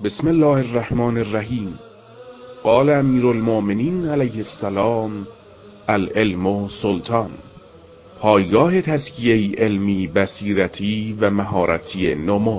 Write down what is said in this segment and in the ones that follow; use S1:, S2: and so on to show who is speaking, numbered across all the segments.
S1: بسم الله الرحمن الرحیم. قال امیر المؤمنین علیه السلام: العلم سلطان. پایگاه تزکیه علمی، بصیرتی و مهارتی نمو.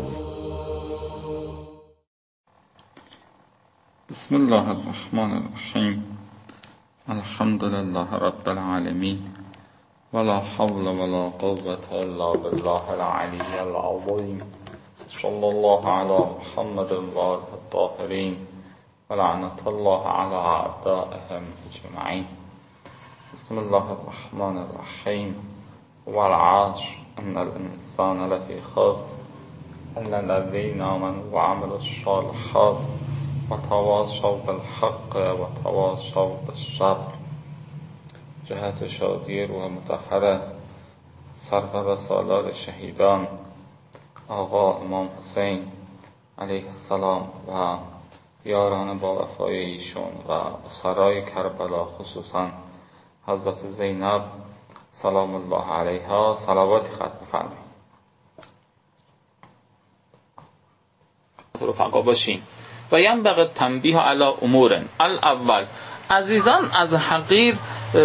S2: بسم الله الرحمن الرحیم. الحمد لله رب العالمین ولا حول ولا قوة الا بالله العلی العظیم. صلی الله علی محمد و الطاهرین و لعنت الله علی اعدائهم اجمعین. بسم الله الرحمن الرحیم. والعصر ان الانسان لفی خسر الا الذین آمنوا وعملوا الصالحات وتواصوا بالحق وتواصوا بالصبر. جهت شادی روح مطهره سرور سالار شهیدان آقا امام حسین علیه السلام و یاران با وفای ایشون و اسرای کربلا، خصوصا حضرت زینب سلام الله علیها، صلواتی ختم فرمایید. رفقا باشین. و ینبغی التنبیه علی امور. الاول، عزیزان از حقیر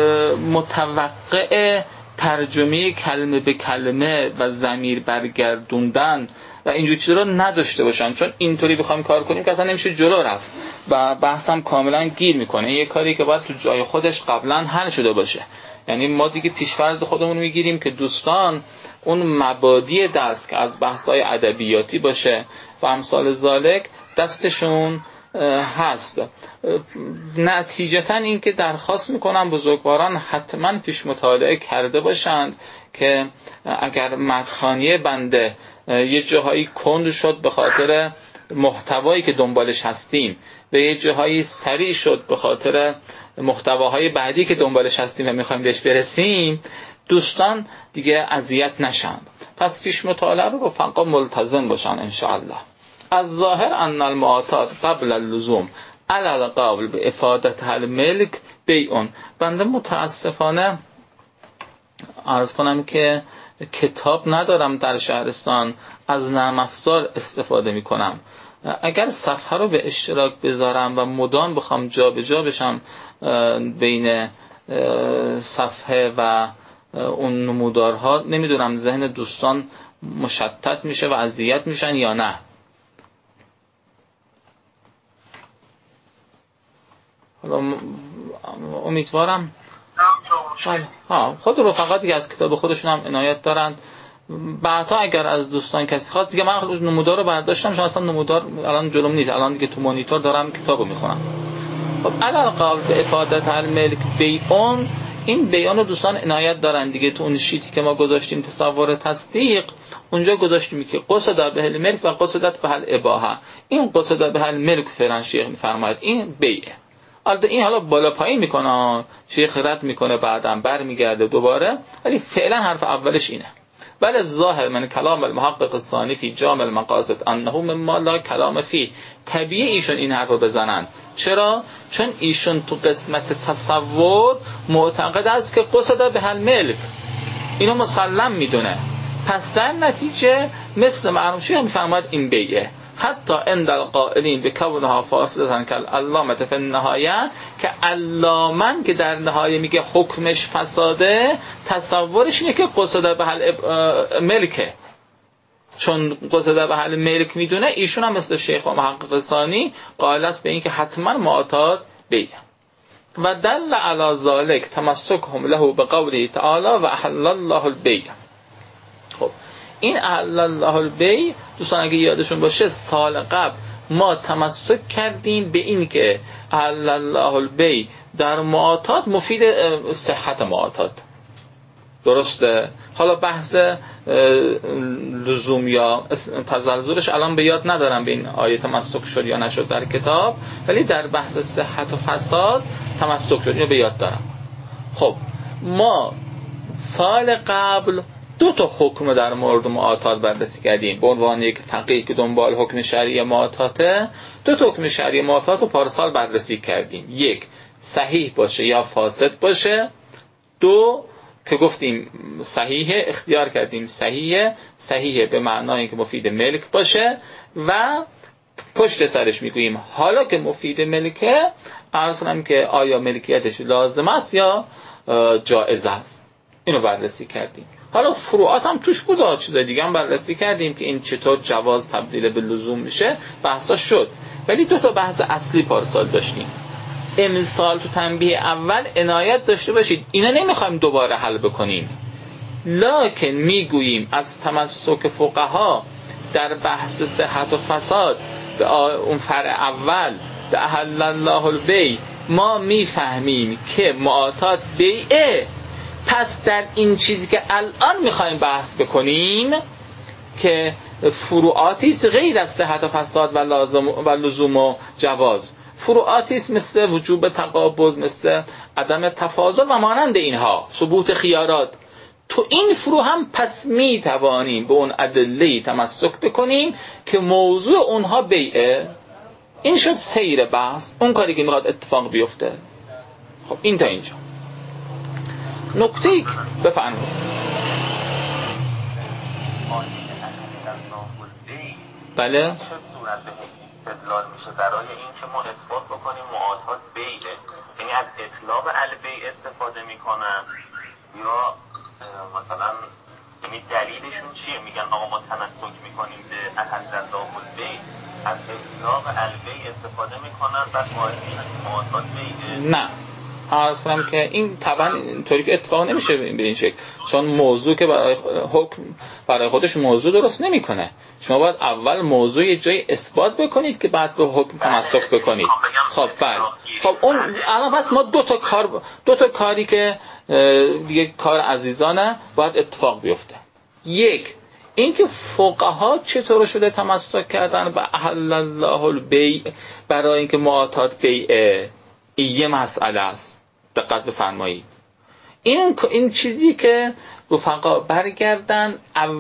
S2: متوقع ترجمه کلمه به کلمه و ضمیر برگردوندن و اینجور چیزا رو نداشته باشن، چون اینطوری بخوایم کار کنیم که اصلا نمیشه جلو رفت و بحثم کاملا گیر میکنه. یه کاری که باید تو جای خودش قبلا حل شده باشه. یعنی ما دیگه پیش‌فرض خودمون میگیریم که دوستان اون مبادی درس که از بحث‌های ادبیاتی باشه و امثال ذالک دستشون هست. نتیجتاً این که درخواست میکنم بزرگواران حتما پیش مطالعه کرده باشند که اگر مدخانی بنده یه جاهایی کند شد به خاطر محتوایی که دنبالش هستیم، به یه جاهایی سریع شد به خاطر محتواهای بعدی که دنبالش هستیم و میخوایم بهش برسیم، دوستان دیگه اذیت نشند. پس پیش مطالعه رو رفقا ملتزم باشن انشاءالله. از ظاهر ان المعاطات قبل اللزوم علی القول به افادت الملک بیعون. بنده متاسفانه عرض کنم که کتاب ندارم در شهرستان، از نرم افزار استفاده میکنم. اگر صفحه رو به اشتراک بذارم و مدام بخوام جا به جا بشم بین صفحه و اون نمودارها، نمیدونم ذهن دوستان مشتت میشه و اذیت میشن یا نه. حالا امیدوارم خود رفقاتی که از کتاب خودشون هم عنایت دارن، بعدا اگر از دوستان کسی خواست دیگه، من نمودار رو برداشتم، چون اصلا نمودار الان جلوم نیست، الان دیگه تو مانیتور دارم کتابو میخونم. خب علی القول به افادت الملک بیعون، این بیان رو دوستان عنایت دارن دیگه. تو اون شیتی که ما گذاشتیم تصور تصدیق، اونجا گذاشتیم که قصد به الملک و قصدت به الاباحه. این قصد به الملک فعلا شیخ میفرماید این بیعه. البته این حالا بالا پایین میکنه، شیخ رد میکنه بعدم برمیگرده دوباره، ولی فعلا حرف اولش اینه. بل ظاهر من کلام المحقق الثانی فی جامع المقاصد انه مما لا کلام فی. طبیعی ایشون این حرفو بزنن. چرا؟ چون ایشون تو قسمت تصور معتقد است که قصد به الملک، اینو مسلم میدونه. پس در نتیجه مثل مرحوم شیخ میفرماید این بیعه. حتی عند القائلین به کونها فاسدتن که علامه فی النهایه، که علامن که در نهایه میگه حکمش فساده، تصورش اینه که قصد به الملکه. چون قصد به الملک میدونه، ایشون هم مثل شیخ و محقق ثانی قائل است به این که حتما معتاد بیعه. و دل علی ذلک تمسکهم له بقوله تعالی و احل الله البیع. خب این احل الله البیع، دوستان اگه یادشون باشه سال قبل ما تمسک کردیم به این که احل الله البیع در معاطات مفید صحت معاطات. درسته؟ حالا بحث لزوم یا تزلزلش الان به یاد ندارم به این آیه تمسک شد یا نشد در کتاب، ولی در بحث صحت و فساد تمسک شد، اینو به یاد دارم. خب ما سال قبل 2 تا حکم در مورد معاطات بررسی کردیم. به عنوان یک فقیه که دنبال حکم شرعی معاطاته، 2 تا حکم شرعی معاطات رو پارسال بررسی کردیم. 1 صحیح باشه یا فاسد باشه. 2 که گفتیم صحیحه، اختیار کردیم صحیحه به معنای که مفید ملک باشه. و پشت سرش میگوییم حالا که مفید ملکه، عرض کنم که آیا ملکیتش لازم است یا جائز است. اینو بررسی کردیم. حالا فروعات هم توش بود، چیزای دیگه هم بررسی کردیم که این چطور جواز تبدیل به لزوم میشه، بحثا شد. ولی 2 تا بحث اصلی پارسال داشتیم. امسال تو تنبیه اول عنایت داشته باشید، اینا نمیخوایم دوباره حل بکنیم، لکن میگوییم از تمسک فقها در بحث صحت و فساد به اون فرع اول به احل الله البیع ما میفهمیم که معاطات بیعه. پس در این چیزی که الان میخوایم بحث بکنیم که فروعاتی است غیر از صحت و فساد و لزوم و جواز، فروعاتی است مثل وجوب تقابض، مثل عدم تفاضل و مانند اینها، ثبوت خیارات. تو این فروع هم پس می توانیم به اون ادله تمسک بکنیم که موضوع اونها بیعه. این شد سیر بحث، اون کاری که میخواد اتفاق بیفته. خب این تا اینجا نکته بفرمایید. بله
S3: چه صورت استدلال میشه برای این که ما اثبات بکنیم معاطات بیعه؟ یعنی از اطلاق البیع استفاده میکنن یا مثلا یعنی دلیلشون چیه؟ میگن آقا ما تمسک میکنیم به احل الله البیع، از اطلاق البیع استفاده میکنن بعد قائل میشن معاطات بیعه؟
S2: نه، عرض کنم که این طبعا اینطوری که اتفاق نمیشه به این شکل، چون موضوع که برای حکم برای خودش موضوع درست نمیکنه. شما باید اول موضوع یه جای اثبات بکنید که بعد به حکم تمسک بکنید. خب بله، خب اون الان پس ما دو تا کاری که دیگه کار عزیزانه باید اتفاق بیفته. یک، اینکه فقها چطور شده تمسک کردن به احل الله البیع برای اینکه معاطات بیعه، این مسئله است. دقت بفرمایید. این چیزی که رفقا برگردن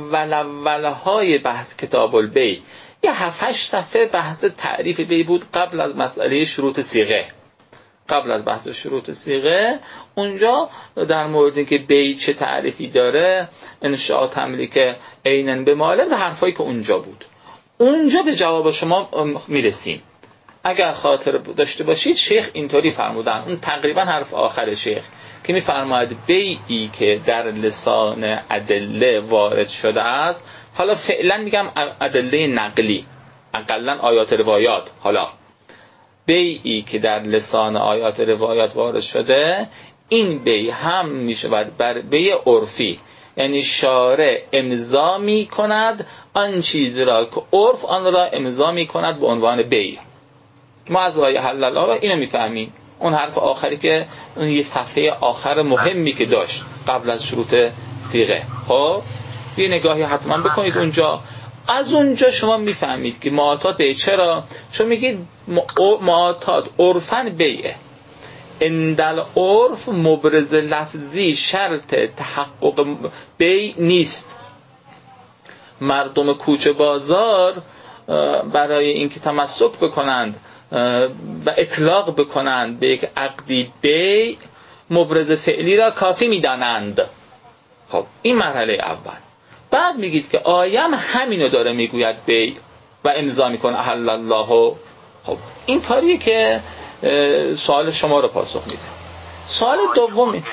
S2: اولهای بحث کتاب البیع، یه 7-8 صفحه بحث تعریف بیع بود قبل از مسئله شروط صیغه. قبل از بحث شروط صیغه اونجا در مورد اینکه بیع چه تعریفی داره، انشاء تملیک عیناً به مالن و حرفایی که اونجا بود، اونجا به جواب شما میرسیم. اگر خاطر داشته باشید شیخ اینطوری فرمودن، اون تقریبا حرف آخر شیخ که میفرماید بیعی که در لسان ادله وارد شده است، حالا فعلا میگم ادله نقلی، اقلا آیات روایات، حالا بیعی که در لسان آیات روایات وارد شده، این بیع هم میشود بر بیع عرفی، یعنی شارع امضا می کند آن چیزی را که عرف آن را امضا می کند به عنوان بیع. ما از آیه حل الله اینو میفهمیم. اون حرف آخری که اون یه صفحه آخر مهمی که داشت قبل از شروط صیغه، خب یه نگاهی حتما بکنید اونجا. از اونجا شما میفهمید که معاطات بیع. چرا؟ چون میگید معاطات عرفاً بیعه، اندل عرف مبرز لفظی شرط تحقق بیع نیست. مردم کوچه بازار برای اینکه تمسک بکنند و اطلاق بکنند به یک عقدی بیع، مبرز فعلی را کافی میدانند. خب این مرحله اول. بعد میگید که آیم همینو داره میگوید بیع و امضا میکنه احل الله. خب این کاریه که سوال شما رو پاسخ میده. سوال دومی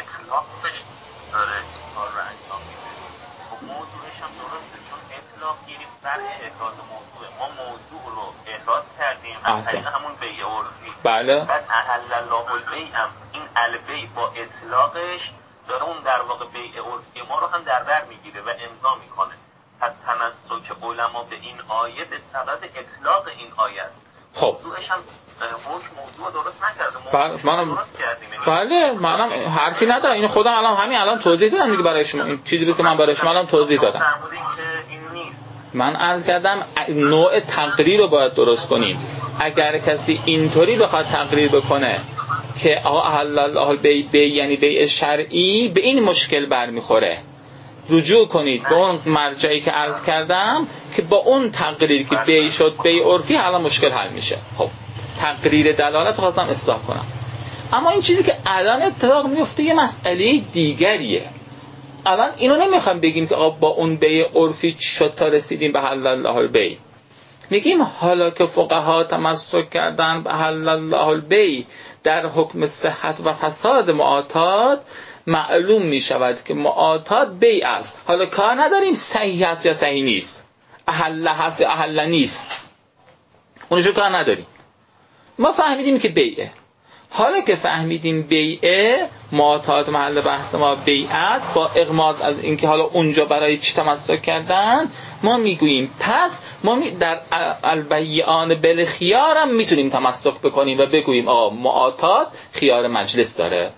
S3: احسن همون بیع عرفی.
S2: بله.
S3: بعد احل الله البیع هم این البیع با اطلاقش داره اون در واقع بیع عرفی ما رو هم در بر میگیره و امضا میکنه. پس تمسک علما به این آیه به سبب اطلاق این آیه است.
S2: خب
S3: موضوعش هم حکم موضوع درست نکرده.
S2: بله منم حرفی ندارم، اینو خودم الان توضیح دادم دیگه برای شما. این چیزی رو که من برای شما الان توضیح دادم. من عرض کردم نوع تقریر رو باید درست کنیم. اگر کسی اینطوری بخواد تقریر بکنه که آقا احل الله البیع یعنی بیع شرعی، به این مشکل برمیخوره. رجوع کنید به اون مرجعی که عرض کردم که با اون تقریر که بیع شد بیع عرفی، حالا مشکل حل میشه. خب تقریر دلالت رو خواستم اصلاح کنم. اما این چیزی که الان اتفاق میفته یه مسئله دیگریه. الان اینو نمیخوام بگیم که با اون بیع عرفی چی شد تا رسیدیم به حل الله البیع. میگیم حالا که فقها تمسک کردن به حل الله البیع در حکم صحت و فساد معاطات، معلوم می شود که معاطات بیع است. حالا کار نداریم صحیح است یا صحیح نیست، احل هست یا احل نیست، اونشو کار نداریم. ما فهمیدیم که بیعه. حالا که فهمیدیم بیعه، معاطات محل بحث ما بیع است، با اغماض از اینکه حالا اونجا برای چی تمسک کردن، ما میگوییم پس ما در البیعان بالخیار هم میتونیم تمسک بکنیم و بگوییم معاطات خیار مجلس داره.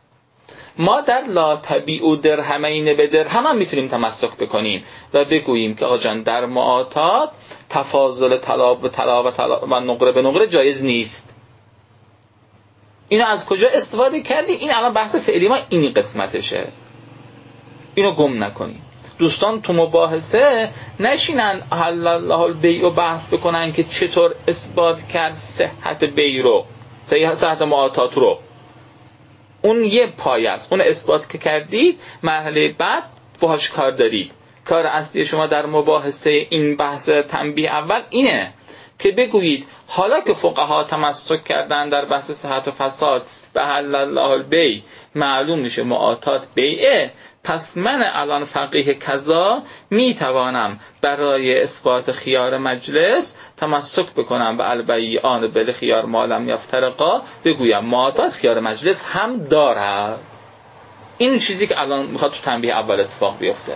S2: ما در لا تبیعوا درهمین به درهم هم میتونیم تمسک بکنیم و بگوییم که آقا جان در معاطات تفاضل طلا به طلا و نقره به نقره جایز نیست. اینو از کجا استفاده کردیم؟ این الان بحث فعلی ما این قسمتشه، اینو گم نکنیم. دوستان تو مباحثه نشینن حل الله البیع و بحث بکنن که چطور اثبات کرد صحت بیع رو، صحت معاطات رو. اون یه پایه است، اون اثبات که کردید مرحله بعد باهاش کار دارید. کار اصلی شما در مباحثه این بحث تنبیه اول اینه که بگویید حالا که فقها تمسک کردن در بحث صحت و فساد به حل الله البیع، معلوم میشه معاطات بیعه، پس من الان فقیه کذا میتوانم برای اثبات خیار مجلس تمسک بکنم به البیعان بالخیار ما لم یفترقا، بگویم معاطات خیار مجلس هم داره. این چیزی که الان میخواد تو تنبیه اول اتفاق بیفته.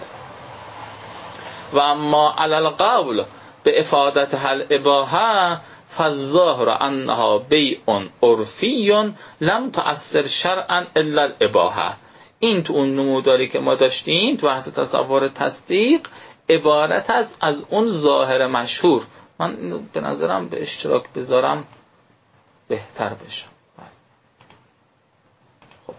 S2: و اما علی القول به افادت حل اباحه فالظاهر انها بیع عرفی لم تؤثر شرعا الا الاباحه. این تو اون نموداری که ما داشتیم تو بحث تصور تصدیق عبارت از اون ظاهر مشهور. من به نظرم به اشتراک بذارم بهتر بشه. خب.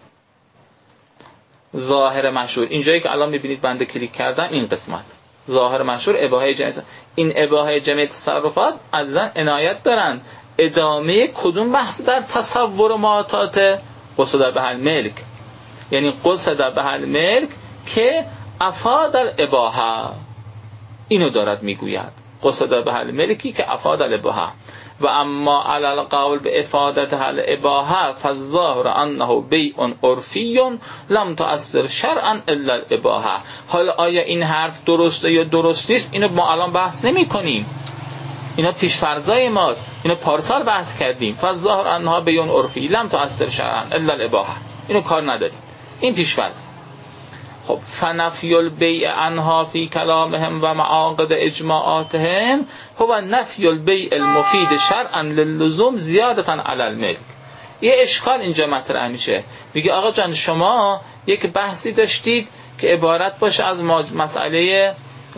S2: ظاهر مشهور اینجایی که الان میبینید بنده کلیک کردم، این قسمت ظاهر مشهور اباحه جمعی. این اباحه جمعی تصرفات عزیزان عنایت دارن ادامه کدوم بحث در تصور معاطات؟ قصد به الملک، یعنی قصد به الملک که افاد الاباحه، اینو دارد میگوید، قصد به الملکی که افاد الاباحه. و اما علی القول به افادت الاباحه فالظاهر انه بیع عرفی لم تؤثر شرعا الا الاباحه. حالا آیا این حرف درسته یا درست نیست؟ اینو ما الان بحث نمی کنیم، اینا پیش‌فرضای ماست، اینو پارسال بحث کردیم. فالظاهر انها بیع عرفی لم تؤثر شرعا الا الاباحه، اینو کار نداریم، این پیش‌فرض. خب فنفی البیع عنها فی کلامهم و معاقد اجماعاتهم هو نفی البیع المفید شرعا للزوم زیادتا علی الملک. یه اشکال اینجا مطرح میشه، میگه آقا جان شما یک بحثی داشتید که عبارت باشه از مسئله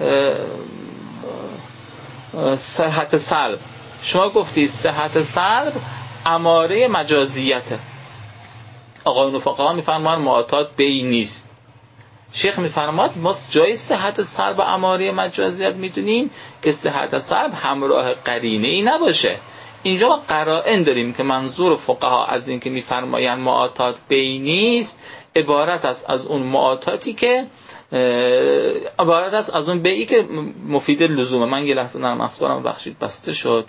S2: صحت سلب. شما گفتید صحت سلب اماره مجازیته. آقایون فقها میفرمان معاطات بیع نیست. شیخ میفرماد ما جای صحت سلب و اماره مجازیت میدونیم که صحت سلب همراه قرینه ای نباشه. اینجا ما قرائن داریم که منظور فقها از این که میفرمایند معاطات بیع نیست عبارت است از اون معاطاتی که عبارت است از اون بیعی که مفید لزومه. من یه لحظه نرم افزارم بخشید بسته شد.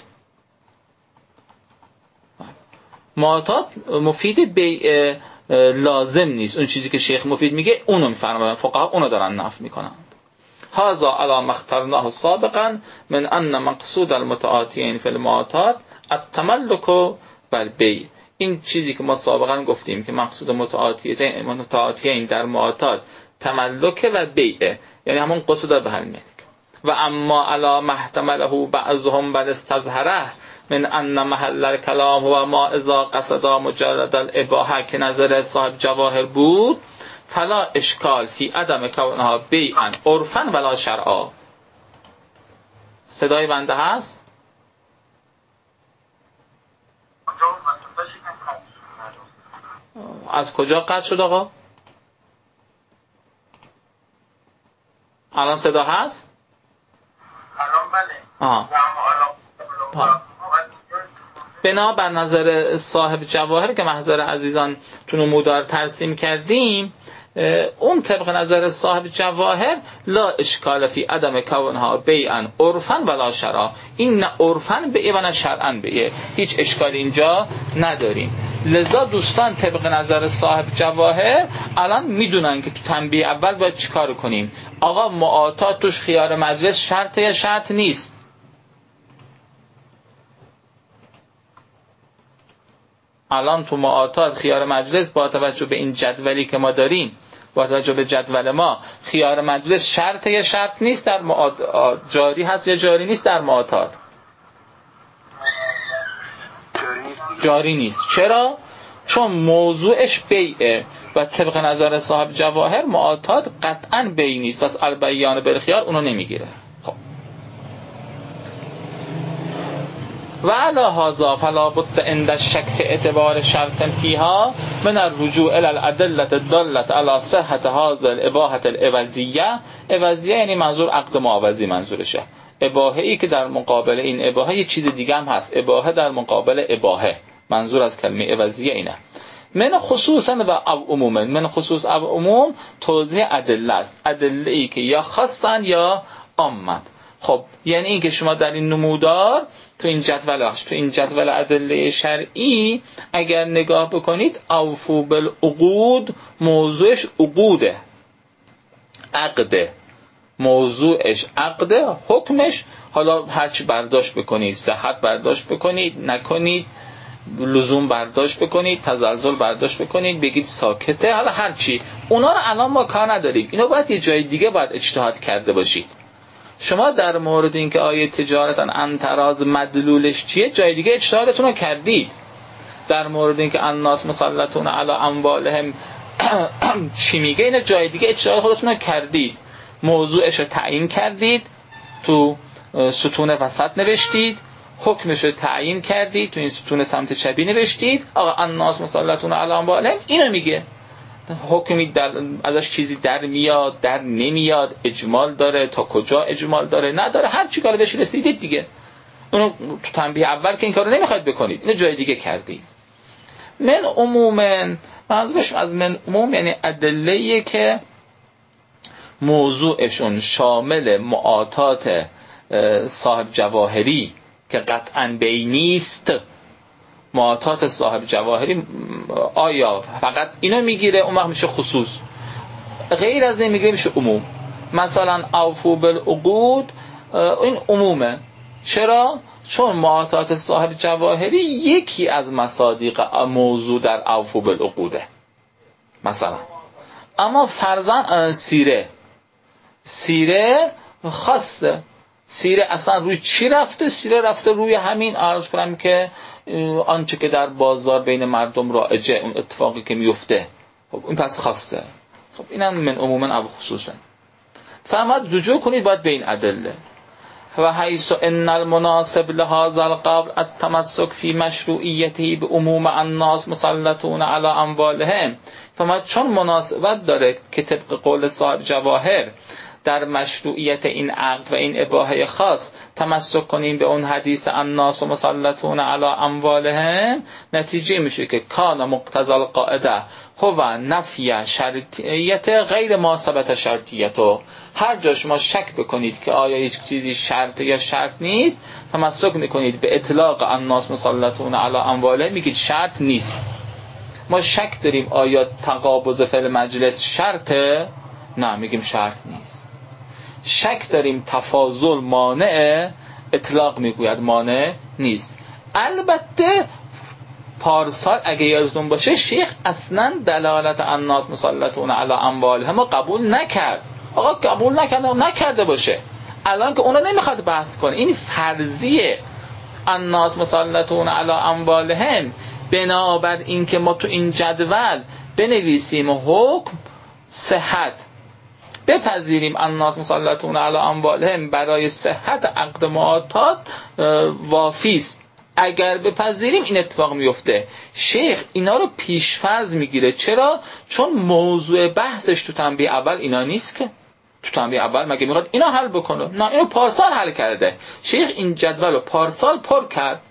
S2: معاطات مفید بیع لازم نیست، اون چیزی که شیخ مفید میگه اونو میفرمایند فقها، اونو دارن نفی میکنند. هذا علی ما اخترناه سابقا من ان مقصود المتعاطیین فی المعاطات التملک و البیع. این چیزی که ما سابقا گفتیم که مقصود متعاطیین در معاطات تملک و بیع، یعنی همون قصد به الملک. و اما علی ما احتمله بعضهم بل استظهره من ان محل الكلام هو ما اذا قصد مجرد الاباحه که نظر صاحب جواهر بود فلا اشکال فی عدم کونها بیعا عرفا ولا شرعا. صدای بنده هست؟ از کجا قطع شد آقا؟ الان صدا هست؟
S3: الان بله.
S2: بنا بر نظر صاحب جواهر که محضر عزیزان تو نمودار ترسیم کردیم، اون طبق نظر صاحب جواهر لا اشکال فی عدم کونها بیعا عرفا ولا شرعا، این نه عرفا بیعه و نه شرعا بیعه، هیچ اشکال اینجا نداریم. لذا دوستان طبق نظر صاحب جواهر الان میدونن که تو تنبیه اول باید چیکار کنیم. آقا معاطات توش خیار مجلس شرطه یا شرط نیست؟ الان تو معاطات خیار مجلس با توجه به این جدولی که ما داریم، با توجه به جدول ما، خیار مجلس شرطه یا شرط نیست در جاری هست یا جاری نیست در معاطات؟ جاری نیست. چرا؟ چون موضوعش بیعه و طبق نظر صاحب جواهر معاطات قطعا بیع نیست، پس البیان بالخیار اونو نمیگیره. خب و علی هذا فلا بد عند الشک فی اعتبار شرط فیها من الرجوع الی الادله الداله علی صحت هذا الاباحه العوضیه. عوضیه یعنی منظور عقد معاوضی منظورشه. اباحه ای که در مقابل این اباحه یه چیز دیگه هم هست، اباحه در مقابل اباحه، منظور از کلمه عوضیه اینه. من خصوصا و او عموما، من خصوص او عموم توضیح ادله است، ادله ای که یا خاصن یا عامن. خب یعنی این که شما در این نمودار تو این جدول ادله شرعی اگر نگاه بکنید، اوفو بالعقود موضوعش عقوده، عقده، موضوعش عقده، حکمش حالا هرچی برداشت بکنید، صحت برداشت بکنید، نکنید لزوم برداشت بکنید، تزلزل برداشت بکنید، بگید ساکته، حالا هرچی، اونا رو الان ما کار نداریم، اینا باید یه جای دیگه باید اجتهاد کرده باشید. شما در مورد اینکه آیه تجارتا عن تراض مدلولش چیه، جای دیگه اجتهادتون رو کردید. در مورد اینکه الناس مسلطون علی اموالهم چی میگه، اینو جای دیگه اجتهاد خودتون رو کردید، موضوعش رو تعیین کردید، تو ستون وسط نوشتید، حکمش رو تعیین کردید، تو این ستون سمت چپی نوشتید آقا الناس مسلطون علی اموالهم اینو میگه. حکمی ازش چیزی در میاد، در نمیاد، اجمال داره، تا کجا اجمال داره، نداره، هر چی کار بهش رسیدید دیگه. اونو تو تنبیه اول که این کارو نمیخواید بکنید، اینو جای دیگه کردید. من عموما، منظورش از من عموم یعنی ادله‌ایه که موضوعشون شامل معاطات صاحب جواهری که قطعاً بیع نیست. معاطات صاحب جواهری آیا فقط اینو میگیره، اون وقت میشه خصوص، غیر از این میگیره میشه عموم. مثلا اوفو بالعقود این عمومه. چرا؟ چون معاطات صاحب جواهری یکی از مصادیق موضوع در اوفو بالعقوده مثلا. اما فرضاً سیره خاصه، سیره اصلا روی چی رفته؟ سیره رفته روی همین، عرض کنم که آنچه که در بازار بین مردم رایجه، اون اتفاقی که میفته، خب این پس خاصه. خب اینم من عموما او خصوصا. فرماد رجوع کنید باید به این ادله. و حیث ان المناسب لهذا القول التمسك فی مشروعیته بعموم الناس مسلطون علی اموالهم. فرماد چون مناسبت داره که طبق قول صاحب جواهر در مشروعیت این عقد و این اباحه خاص تمسک کنیم به اون حدیث الناس مسلطون علی اموالهم، نتیجه میشه که کان مقتضی القاعده هو نفی شرطیت غیر ما ثبت شرطیتو. هر جا شما شک بکنید که آیا هیچ چیزی شرط یا شرط نیست، تمسک میکنید به اطلاق الناس مسلطون علی اموالهم، میگید شرط نیست. ما شک داریم آیا تقابض فعل مجلس شرطه؟ نه، میگیم شرط نیست. شک داریم تفاضل مانع، اطلاق میگوید مانع نیست. البته پارسال اگه یادتون باشه شیخ اصلا دلالت الناس مسلطون علی اموالهم قبول نکرد. آقا قبول نکرده باشه، الان که اونو نمیخواد بحث کنه، این فرضیه الناس مسلطون علی اموالهم. بنابر این که ما تو این جدول بنویسیم حکم صحت، بپذیریم الناس مسلطون علی اموالهم برای صحت عقد معاطات وافیست، اگر بپذیریم این اتفاق میفته. شیخ اینا رو پیش‌فرض میگیره. چرا؟ چون موضوع بحثش تو تنبیه اول اینا نیست که. تو تنبیه اول مگه میخواد اینا حل بکنه؟ نه، اینو پارسال حل کرده. شیخ این جدول رو پارسال پر کرد،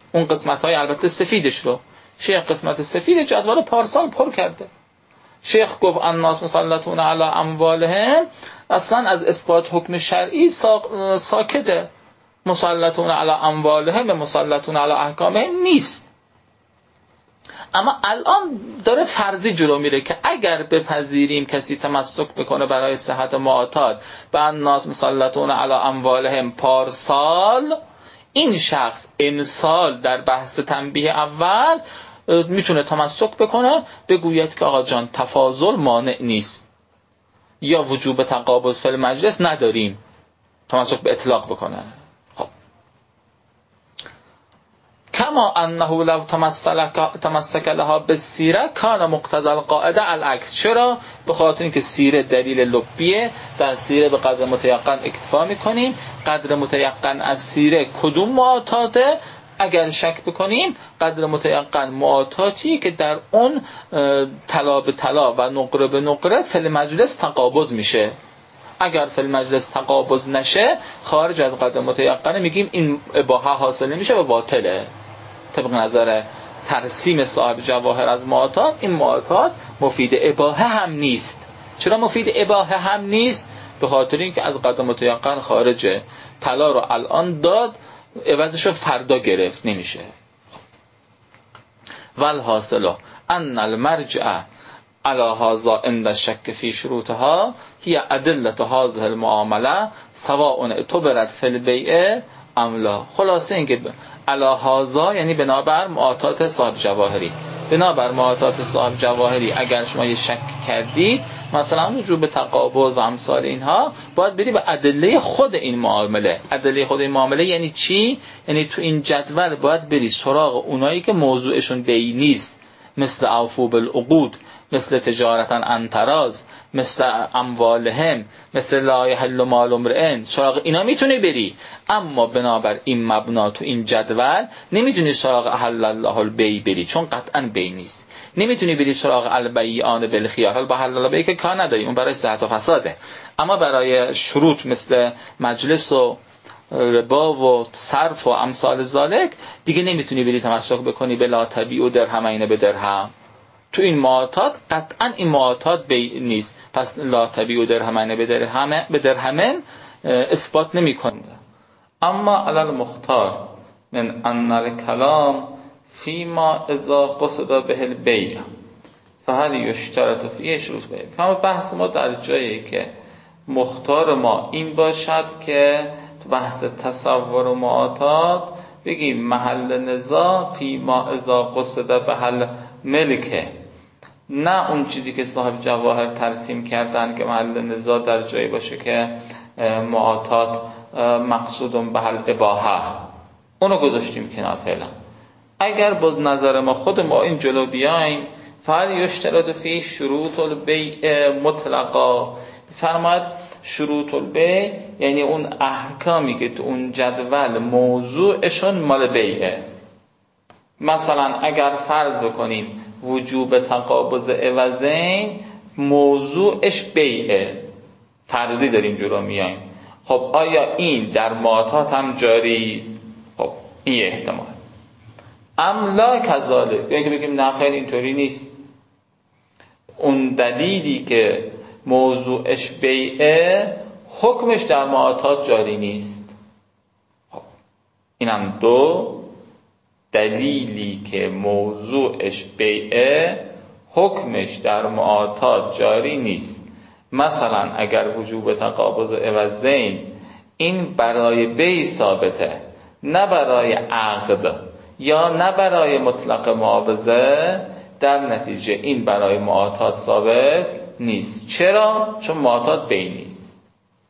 S2: اون قسمت‌های البته سفیدش رو. شیخ قسمت سفید جدول پارسال پر کرده. شیخ گفت الناس مسلطون علی اموالهم، اصلا از اثبات حکم شرعی ساکته. مسلطون علی اموالهم مسلطون علی احکامهم نیست. اما الان داره فرضی جلو میره که اگر بپذیریم کسی تمسک بکنه برای صحت معتاد به الناس مسلطون علی اموالهم پارسال، این شخص امسال در بحث تنبیه اول میتونه تمسک بکنه، بگوید که آقا جان تفاضل مانع نیست یا وجوب تقابض فی المجلس نداریم، تمسک به اطلاق بکنه. خب کما انه لو تمسک لها بالسیره کان مقتضی القاعده العکس. چرا؟ به خاطر اینکه سیره دلیل لبیه، در سیره به قدر متیقن اکتفا میکنیم. قدر متیقن از سیره کدوم معتاده؟ اگر شک بکنیم قدر متیقن معتاتی که در اون طلا به طلا و نقره به نقره فی المجلس تقابض میشه. اگر فی المجلس تقابض نشه خارج از قدر متیقن میگیم این اباحه حاصل نمیشه و باطله. طبق نظر ترسیم صاحب جواهر از معتاد، این معتاد مفید اباحه هم نیست. چرا مفید اباحه هم نیست؟ به خاطر اینکه از قدر متیقن خارجه. طلا رو الان داد، عوضش رو فردا گرفت، نمیشه. والحاصل ان المرجع على هذا عند الشك في شروطها هي ادله هذه المعامله سواء اعتبرت في البيع ام لا. خلاصه اینکه علی هذا یعنی بنابر معاطات صاحب جواهری. بنابر معاطات صاحب جواهری اگر شما یه شک کردید مثلا وجوب تقابض و امثال اینها، باید بری به ادله خود این معامله. ادله خود این معامله یعنی چی؟ یعنی تو این جدول باید بری سراغ اونایی که موضوعشون بیع نیست، مثل عفو بالعقود، مثل تجارتا عن تراض، مثل اموالهم، مثل لا یحل مال امرئ. سراغ اینا میتونی بری. اما بنابر این مبنا تو این جدول نمیتونی سراغ احل الله البیع بری، چون قطعا بیع نیست. نمیتونی بری سراغ البیعان بالخیار. حالا با حلال الله بیع که کار نداریم، اون برای صحت و فساده. اما برای شروط مثل مجلس و ربا و صرف و امثال ذالک دیگه نمیتونی بری تمسک بکنی به لا تبیع درهمین به درهم. تو این معاطات قطعا این معاطات بیع نیست، پس لا تبیع درهمین به درهمین اثبات نمیکنه. اما علی المختار من ان الکلام فیما اذا قصد به البیع فهل یشترط فیه شروط بیع. اما بحث ما در جایی که مختار ما این باشد که تو بحث تصور و معاطات بگیم محل نزاع فیما اذا قصد به الملکه، نه اون چیزی که صاحب جواهر ترسیم کردن که محل نزاع در جایی باشه که معاطات مقصودون به الاباحه، اونو گذاشتیم کنار فعلا. اگر با نظر ما خود ما این جلو بیایم فعل یشترط فی شروط البیع مطلقا، فرماید شروط البیع یعنی اون احکامی که تو اون جدول موضوعشون مال بیعه. مثلا اگر فرض بکنیم وجوب تقابض عوضین موضوعش بیعه، فرضی داریم جلو میایم، خب آیا این در معاطات هم جاری است؟ خب این یه احتمال. ام لا کذالک، یعنی که بگیم نه خیر اینطوری نیست، اون دلیلی که موضوعش بیعه حکمش در معاطات جاری نیست. خب اینم دو دلیلی که موضوعش بیعه حکمش در معاطات جاری نیست. مثلا اگر وجوب تقابض عوضین این برای بیع ثابته، نه برای عقد یا نه برای مطلق معاوضه، در نتیجه این برای معاطات ثابت نیست. چرا؟ چون معاطات بیع نیست.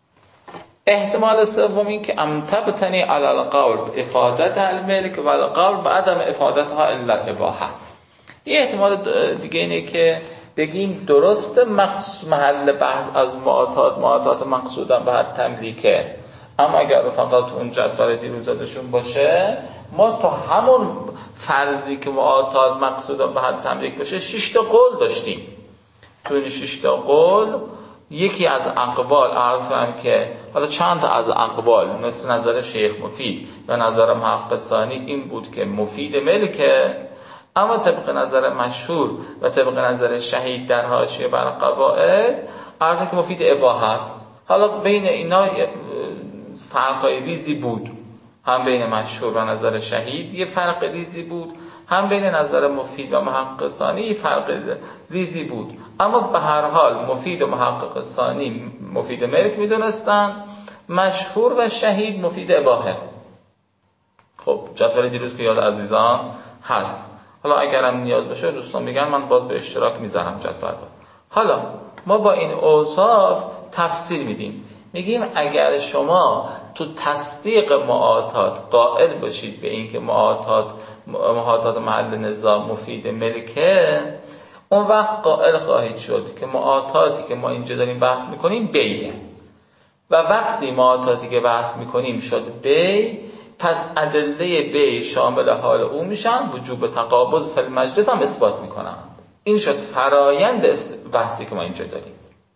S2: احتمال سوم این که ام تبتنی علی القول افادت الملک و القول بعدم افادتها الا الاباحه. یه احتمال دیگه اینه که بگیم درست محل بحث از معاطات مقصودن به حد تملیکه، اما اگر فقط اون جدول دیروزادشون باشه ما تا همون فرضی که معاطات مقصودن به حد تملیک باشه 6 تا قول داشتیم. تو این 6 تا قول یکی از اقوال عرض کردم که حالا چند تا از اقوال مثل نظر شیخ مفید یا نظر محقق ثانی این بود که مفید ملکه، اما طبق نظر مشهور و طبق نظر شهید در حاشیه بر قواعد عرض که مفید اباحه است. حالا بین اینا فرقای ریزی بود، هم بین مشهور و نظر شهید یه فرق ریزی بود، هم بین نظر مفید و محقق ثانی فرق ریزی بود، اما به هر حال مفید و محقق ثانی مفید ملک میدونستند، مشهور و شهید مفید اباحه. خب جدول دیروز که یاد عزیزان هست، حالا اگرم نیاز بشه دوستان میگن من باز به اشتراک میذارم جدول. حالا ما با این اوصاف تفسیر میدیم، میگیم اگر شما تو تصدیق معاطات قائل باشید به این که معاطات محل نزاع مفید ملکه، اون وقت قائل خواهید شد که معاطاتی که ما اینجا داریم بحث میکنیم بیعه، و وقتی معاطاتی که بحث میکنیم شد بیع، پس ادله بیع شامل حال او میشن، وجوب تقابض فی المجلس هم اثبات میکنند. این شد فرایند بحثی که ما اینجا داریم.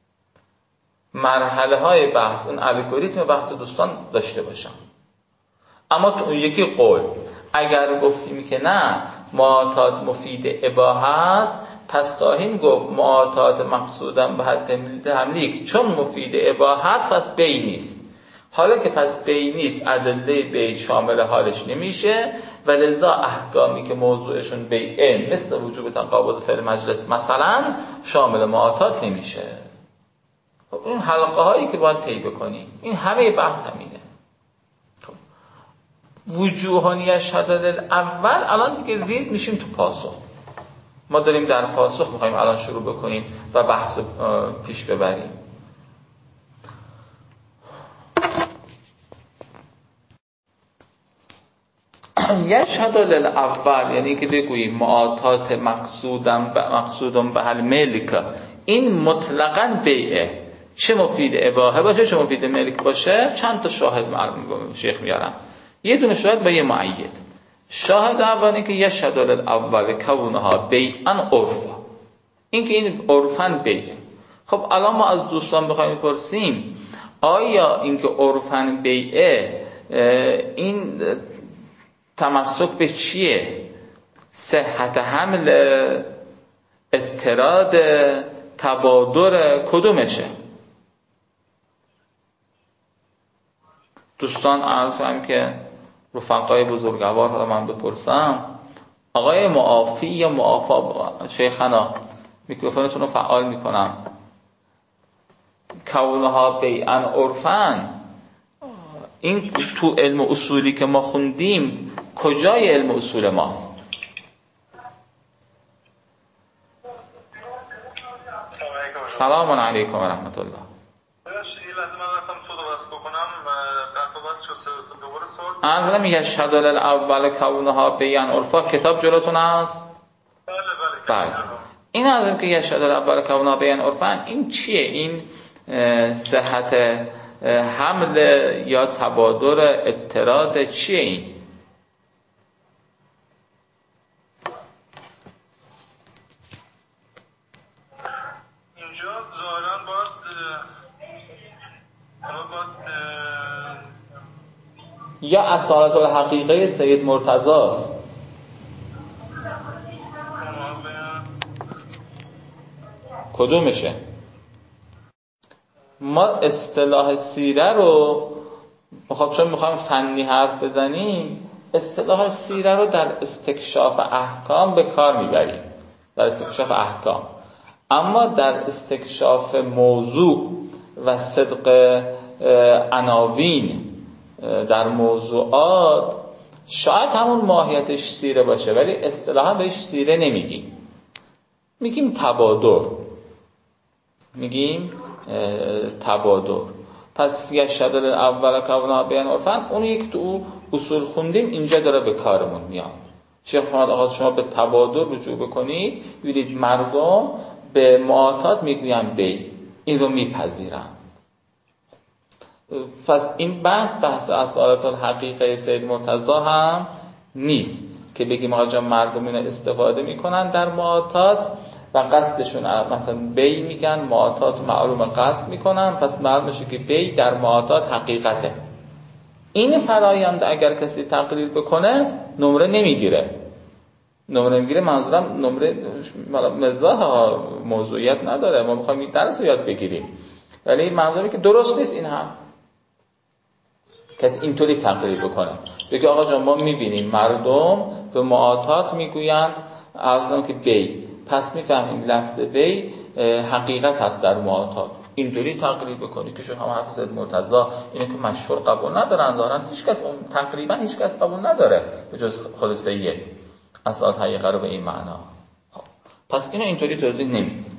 S2: مرحله های بحث، اون الگوریتم بحث دوستان داشته باشن. اما تو اون یکی قول اگر گفتیم که نه معاطات مفید اباحه است، پس خواهیم گفت معاطات مقصودن به حد تملیک چون مفید اباحه است پس بیع نیست. حالا که پس بیع نیست، ادله بیع شامل حالش نمیشه و لذا احکامی که موضوعشون بیعه مثل وجوب تقابض فعل مجلس مثلا شامل معاطات نمیشه. خب این حلقه هایی که باید طی بکنیم، این همه بحث همینه. خب وجوهان یشهد الاول الان دیگه ریز میشیم تو پاسخ. ما داریم در پاسخ میخوایم الان شروع بکنیم و بحث پیش ببریم. یشهد الاول یعنی که بگوییم معاطات مقصودم به حل ملک، این مطلقاً بیعه، چه مفید اباحه باشه چه مفید ملک باشه. چند تا شاهد شیخ میارن، یه دونه شاهد با یه مؤید. شاهد اولی که یشهد الاول کونها بیعا عرفا، این که این عرفاً بیعه. خب الان ما از دوستان بخوایم بپرسیم آیا این که عرفاً بیعه این تمسک به چیه؟ صحت حمل، اعتراض، تبادر، کدومشه؟ دوستان عرض کنم که رفقای بزرگوار رو من بپرسم، آقای معافی یا معافا شیخنا میکروفونتون رو فعال میکنم، کونها بیعن عرفن، این تو علم اصولی که ما خوندیم کجای علم اصول ماست؟ سلام علیکم و رحمت الله. اول یشهد الاول کونها بیعن عرفا کتاب جلوتون هست؟ بله. این از که یشهد الاول کونها بیعن عرفا این چیه؟ این صحت حمل یا تبادر اعتراض چیه این؟
S4: اینجا ظاهراً باید
S2: یا اصالت الحقیقه سید مرتضی است. کدومشه؟ ما اصطلاح سیره رو چون میخوایم فنی حرف بزنیم، اصطلاح سیره رو در استکشاف احکام به کار میبریم، در استکشاف احکام. اما در استکشاف موضوع و صدق عناوین در موضوعات شاید همون ماهیتش سیره باشه، ولی اصطلاحا بهش سیره نمیگیم، میگیم تبادر، میگیم تبادر. پس یشهد الاول کونها بیعن عرفا اون یک تو اصول خوندیم اینجا داره به کارمون میاد. شیخ محمد آقا شما به تبادر رجوع بکنید ببینید مردم به معاطات میگوین بی، این رو میپذیرن. پس این بحث اصالت الحقیقه سید مرتضی هم نیست. که بگیم آقا جان مردم اینو استفاده میکنن در معاطات و قصدشون مثلا بی میگن، معاطات معلوم قصد میکنن، پس معلوم میشه که بی در معاطات حقیقته. این فرایند اگر کسی تقریر بکنه نمره نمیگیره. منظورم نمره مزاح موضوعیت نداره، ما میخوایم این درس رو یاد بگیریم، ولی منظورم که درست نیست. این هم کسی اینطوری تقریر بکنه بگه آقا جان ما میبینیم مردم به معاطات میگویند ارزان که بی، پس میفهمیم لفظ بی حقیقت هست در معاطات. اینطوری تقریر بکنی که شما هم حافظ مرتضی اینه که مشهور قبول ندارن، دارن تقریبا هیچ کس قبول نداره به جز خود سید اصالت حقیقه رو به این معنا. پس اینو اینطوری توضیح نمیدیم.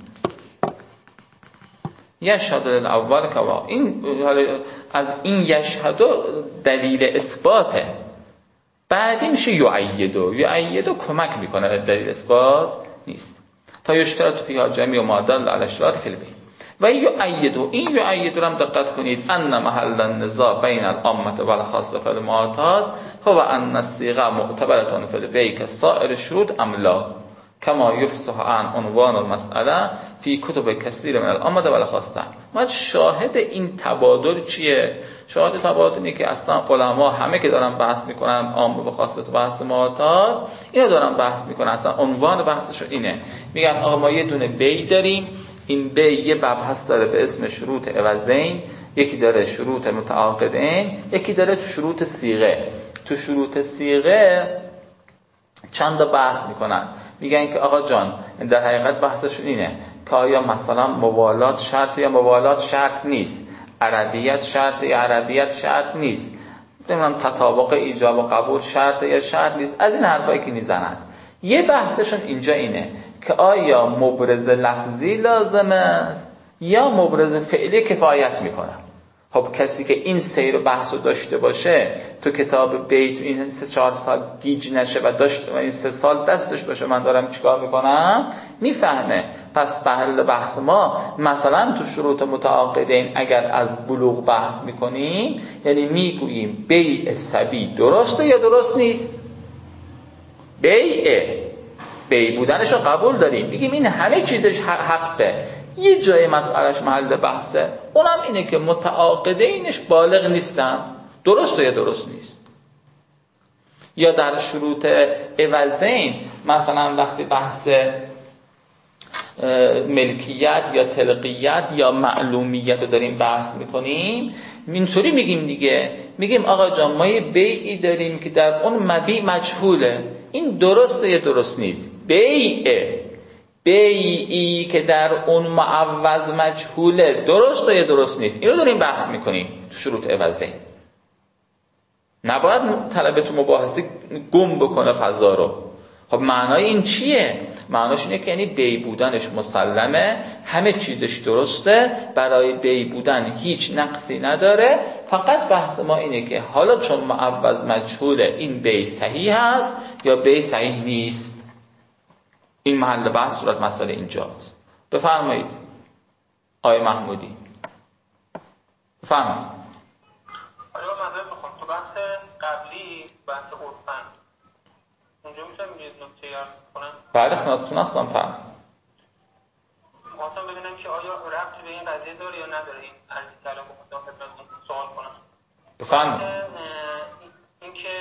S2: یشهد الاول کوا، این از این یشهد دلیل اثباته، بعدی میشه یعیدو کمک میکنه، دلیل اثبات نیست. تا یشترط فیها جمیع ما دل علی اشتراط فی البیع و یعیدو، این یعیدو رو هم دقت کنید، ان محل النزاع بین العامه و الخاصه فی المعاطات هو ان الصیغه معتبره فی البیع کسائر الشروط ام لا کما یفصح عن عنوان المسئله فی کتب کثیر من العامه و الخاصه. ما شاهد این تبادل چیه؟ شاهد تبادل اینه که اصلا علما همه که دارن بحث میکنن عامه و خاصه تو بحث معاطات، اینا دارن بحث میکنن، اصلا عنوان بحثشون اینه، میگن آقا ما یه دونه بی داریم، این بی یه مبحث داره به اسم شروط عوضین، یکی داره شروط متعاقدین، یکی داره شروط صیغه. تو شروط صیغه چند تا بحث میکنن، میگن که آقا جان در حقیقت بحثشون اینه که آیا مثلا موالات شرط یا موالات شرط نیست، عربیت شرط یا عربیت شرط نیست، نمیدونم تطابق ایجاب و قبول شرط یا شرط نیست، از این حرفایی که میزنند. یه بحثشون اینجا اینه که آیا مبرز لفظی لازمه است یا مبرز فعلی کفایت میکنه. خب کسی که این سیر بحث رو داشته باشه تو کتاب بیت این 3-4 سال گیج نشه و داشت این 3 سال دستش باشه من دارم چیکار میکنم میفهمه. پس بحث ما مثلا تو شروط متعاقدین اگر از بلوغ بحث میکنیم یعنی میگوییم بیع صبی درسته یا درست نیست، بیع بودنش رو قبول داریم، میگیم این همه چیزش حقه، یه جای مسئلهش محل بحثه، اونم اینه که متعاقدینش بالغ نیستن، درسته یا درست نیست. یا در شروط عوضین مثلا وقتی بحث ملکیت یا تلقیت یا معلومیت رو داریم بحث میکنیم اینطوری میگیم دیگه، میگیم آقا جان ما یه بیعی داریم که در اون مبیع مجهوله، این درسته یا درست نیست، بیعی که در اون معوض مجهوله درسته یا درست نیست، اینو داریم بحث میکنیم تو شروط عوضین. نباید طلبه تو مباحثه گم بکنه فضا رو. خب معنای این چیه؟ معناش اینه که یعنی بیع بودنش مسلمه، همه چیزش درسته، برای بیع بودن هیچ نقصی نداره، فقط بحث ما اینه که حالا چون معوض مجهوله این بیع صحیح هست یا بیع صحیح نیست. این محل بحث صورت مسئله اینجاست. بفرمایید آقای محمودی بفرمایید.
S4: آیا معذرت بخوام تو بحث قبلی بحث عرفن اونجا میتونم یه نکته عرض کنم؟
S2: بله خدمتتون هستم. فرمایید.
S4: خواستم ببینم که آیا ربطی به این قضیه داره یا نداره، این عرضی که الان بخواستم خدمتتون سوال کنم.
S2: بفرمایید.
S4: این که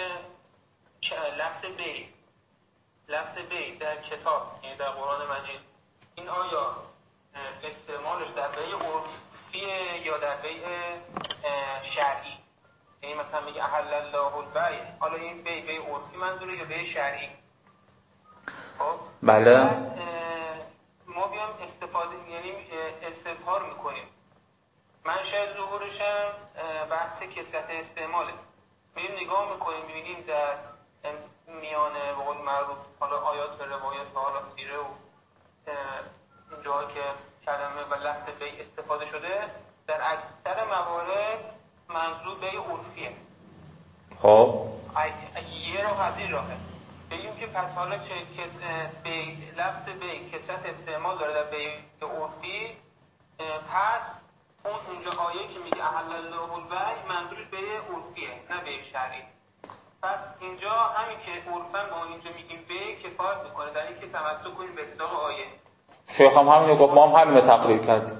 S4: لفظ بی در کتاب یعنی در قرآن مجید این آیا استعمالش در بیع عرفیه یا در بیع شرعی؟ یعنی مثلا میگه احل الله البیع، حالا این بیع عرفی منظوره یا بیع شرعی؟ خب
S2: بله
S4: ما بیام استفاده یعنی استظهار میکنیم، منشأ ظهورش هم بحث کثرت استعماله، میریم نگاه میکنیم میبینیم در میان بقول معروف حالا آیات و روایات و حالا سیره و جایی که کلمه و لفظ بیع استفاده شده در اکثر موارد منظور بیع عرفیه.
S2: خب
S4: یه راه از این راهه بگیم که پس حالا که لفظ بیع کثرت استعمال داره در بیع عرفی، پس اونجا آیه که میگه احل الله البیع منظورش بیع عرفیه نه بیع شرعی. پس اینجا همین که عرفاً ما اینجا میگیم به کفایت میکنه در اینکه تمسک کنیم به ابتداء آیه.
S2: شیخ هم همینو گفت، ما هم همینو تقریر کردیم.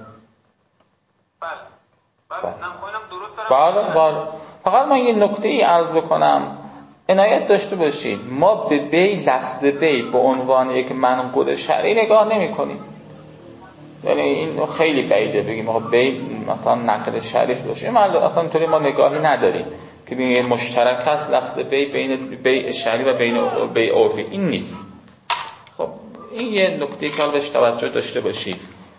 S4: بله. درست دارم.
S2: بله. فقط من یه نکته ای عرض بکنم، عنایت داشته باشید، ما به بی، لفظ بی به عنوان یک منقول شرعی نگاه نمی کنیم. یعنی این خیلی بعیده بگیم آقا بی مثلا نقل شرعیش باشه، این اصلا اینطوری ما نگاهی نداریم که بگیم یه مشترک هست لفظ بی بین بی شرعی و بین بی عرفی، این نیست. خب این یه نکته که بهش توجه داشته باشید.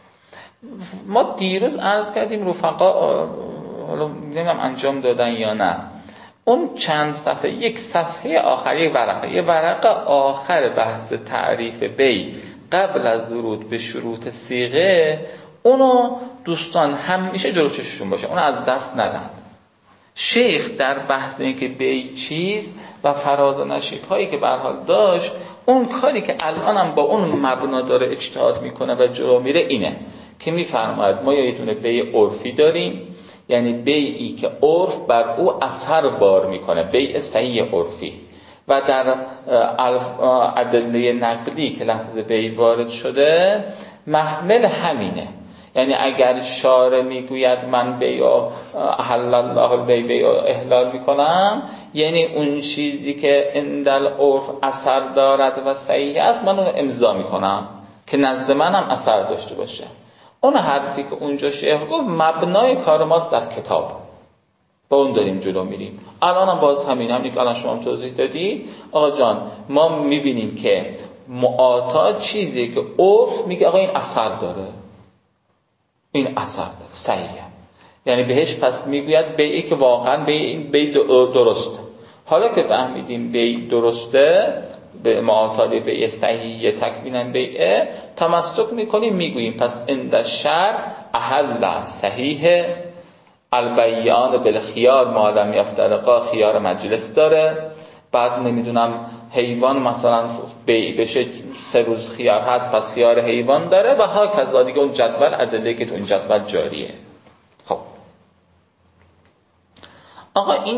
S2: ما دیروز عرض کردیم رفقا، حالا نمیدونم انجام دادن یا نه، اون چند صفحه، یک صفحه آخر، یه ورقه آخر بحث تعریف بی قبل از ورود به شروط صیغه، اونو دوستان همیشه جلو چششون باشه، اونو از دست ندن. شیخ در بحث این که بی چیست و فراز و نشیب هایی که به هر حال داشت، اون کاری که الانم با اون مبنا داره اجتهاد میکنه و جلو میره اینه که میفرماید ما یه دونه بی عرفی داریم، یعنی بیعی که عرف بر او اثر بار میکنه، بیع صحیح عرفی، و در ادله نقلی که لفظ بی وارد شده محمل همینه. یعنی اگر شارع میگوید من بیع احل الله البیع احلال میکنم، یعنی اون چیزی که عندل عرف اثر دارد و صحیح است من اون امضا میکنم که نزد منم اثر داشته باشه. اون حرفی که اونجا شیخ گفت مبنای کار ماست در کتاب، با اون داریم جلو میریم. الانم باز همین که الان شما توضیح دادید آقا جان، ما میبینیم که معاطات چیزی که عرف میگه آقا این اثر داره، این اثر داره، صحیحه، یعنی بهش پس میگوید بیعی که واقعا بیع درسته. حالا که فهمیدیم بیع درسته، به معاطات بیع صحیح تکوینا بیعه تمسک میکنیم، میگوییم پس عند الشرع احل صحیح، البیعان بالخیار ما لم یفترقا، خیار مجلس داره. بعد نمیدونم حیوان مثلا بیع بشه 3 روز خیار هست پس خیار حیوان داره و ها کذا دیگه، اون جدول ادله که تو این جدول جاریه. خب آقا این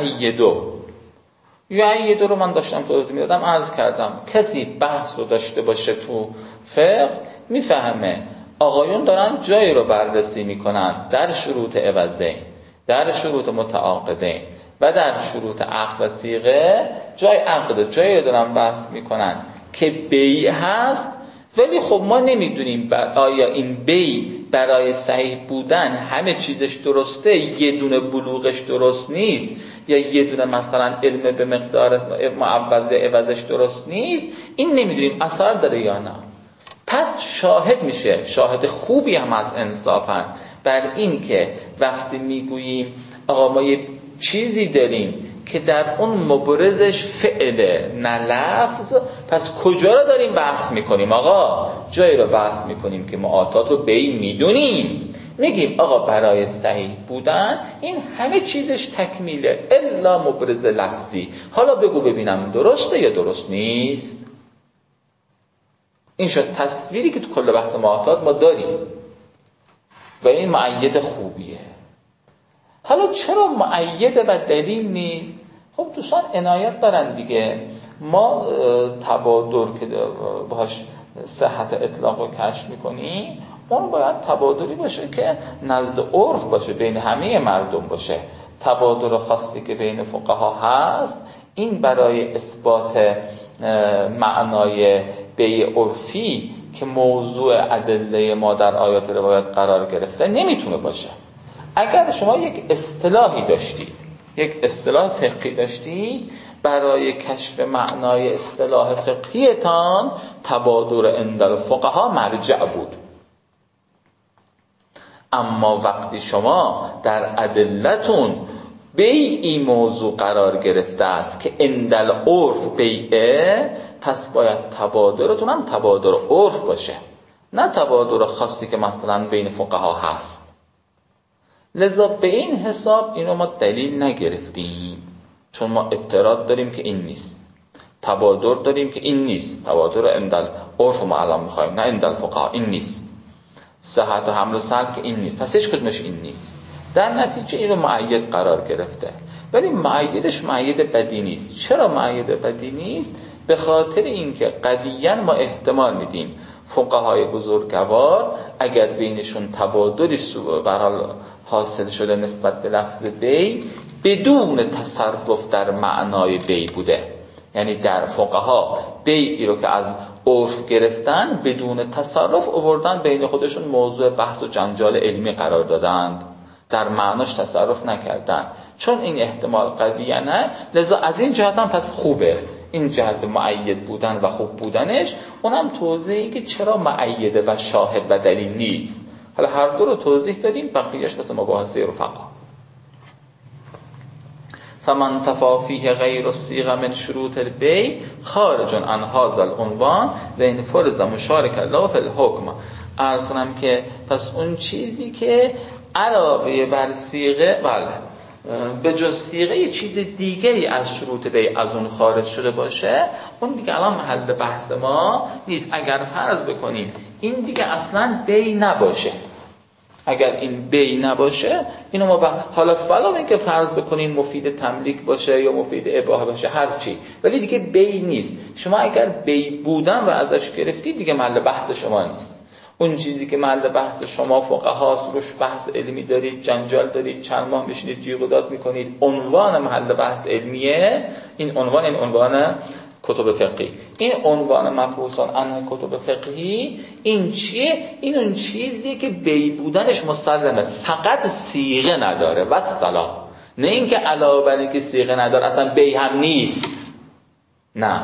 S2: یعیدو رو من داشتم توضیح میدادم، عرض کردم کسی بحث رو داشته باشه تو فقه میفهمه آقایون دارن جایی رو بررسی میکنن در شروط عوضین، در شروط متعاقدین و در شروط عقد و صیغه، جای عقد جایی رو دارن بحث میکنن که بیع هست، ولی خب ما نمیدونیم آیا این بیع برای صحیح بودن همه چیزش درسته، یه دونه بلوغش درست نیست، یا یه دونه مثلا علم به مقدار معوض عوضش درست نیست، این نمیدونیم اثر داره یا نه. پس شاهد میشه، شاهد خوبی هم از انصافا بر این که وقتی میگوییم آقا ما یه چیزی داریم که در اون مبرزش فعله نه لفظ، پس کجا رو داریم بحث میکنیم؟ آقا جایی رو بحث میکنیم که معاطات رو بیع میدونیم، میگیم آقا برای صحیح بودن این همه چیزش تکمیله الا مبرز لفظی، حالا بگو ببینم درسته یا درست نیست. این شد تصویری که تو کل بحث معاطات ما داریم و این مؤید خوبیه. حالا چرا مؤید و دلیل نیست؟ خب دوستان عنایت دارن دیگه، ما تبادر که باش صحت اطلاق رو کشف میکنیم، اون باید تبادلی باشه که نزد عرف باشه، بین همه مردم باشه. تبادل خاصی که بین فقها هست این برای اثبات معنای بیع عرفی که موضوع ادله ما در آیات روایات قرار گرفته نمیتونه باشه. اگر شما یک اصطلاحی داشتید، یک اصطلاح فقهی داشتید، برای کشف معنای اصطلاح فقهیتان تبادر عند الفقها مرجع بود. اما وقتی شما در ادلتون بیعی موضوع قرار گرفته است که عند العرف بیعه، پس باید تبادرتون هم تبادر عرف باشه، نه تبادر خاصی که مثلا بین فقها هست. لذا به این حساب اینو ما دلیل نگرفتیم، چون ما اعتراض داریم که این نیست، تبادر داریم که این نیست، تبادر عند العرف ما الان میخوایم، نه عند الفقها این نیست، صحت و حمل و سلب که این نیست، پس هیچ کدومش این نیست. در نتیجه اینو مؤید قرار گرفته. ولی مؤیدش مؤید بدی نیست. چرا مؤید بدی نیست؟ به خاطر اینکه قویاً ما احتمال میدیم فقهای بزرگوار اگر بینشون تبادلی حاصل شده نسبت به لفظ بی بدون تصرف در معنای بی بوده، یعنی در فقها بیعی رو که از عرف گرفتن بدون تصرف آوردن بین خودشون موضوع بحث و جنجال علمی قرار دادند، در معناش تصرف نکردن. چون این احتمال قویه نه، لذا از این جهت هم پس خوبه، این جهت مؤید بودن و خوب بودنش. اونم توضیحی که چرا مؤیده و شاهد و دلیل نیست. حالا هر دو رو توضیح دادیم، بقیه‌اش پس مباحثه رفقا. فمن تفا فیه غیر الصیغه من شروط البیع خارج عن هذا العنوان و ان فرض مشارک الله فی الحکم. عرض کنم که پس اون چیزی که علاوه بر صیغه به جز صیغه یه چیز دیگری از شروط بیع از اون خارج شده باشه، اون دیگه الان محل بحث ما نیست. اگر فرض بکنیم این دیگه اصلا بیع نباشه، اگر این بیع نباشه، اینو ما حالا فلا اینکه فرض بکنیم مفید تملیک باشه یا مفید اباحه باشه، هر چی، ولی دیگه بیع نیست. شما اگر بیع بودن رو ازش گرفتید دیگه محل بحث شما نیست. اون چیزی که محل بحث شما فقهاست، روش بحث علمی دارید، جنجال دارید، چند ماه میشینید جیغ و داد میکنید، عنوان محل بحث علمیه. این عنوان، این عنوان کتب فقهی، این عنوان مبحوثان عن کتب فقهی، این چیه؟ این اون چیزیه که بیع بودنش مسلمه، فقط صیغه نداره و السلام. نه اینکه علاوه بر اینکه صیغه نداره اصلا بیع هم نیست، نه.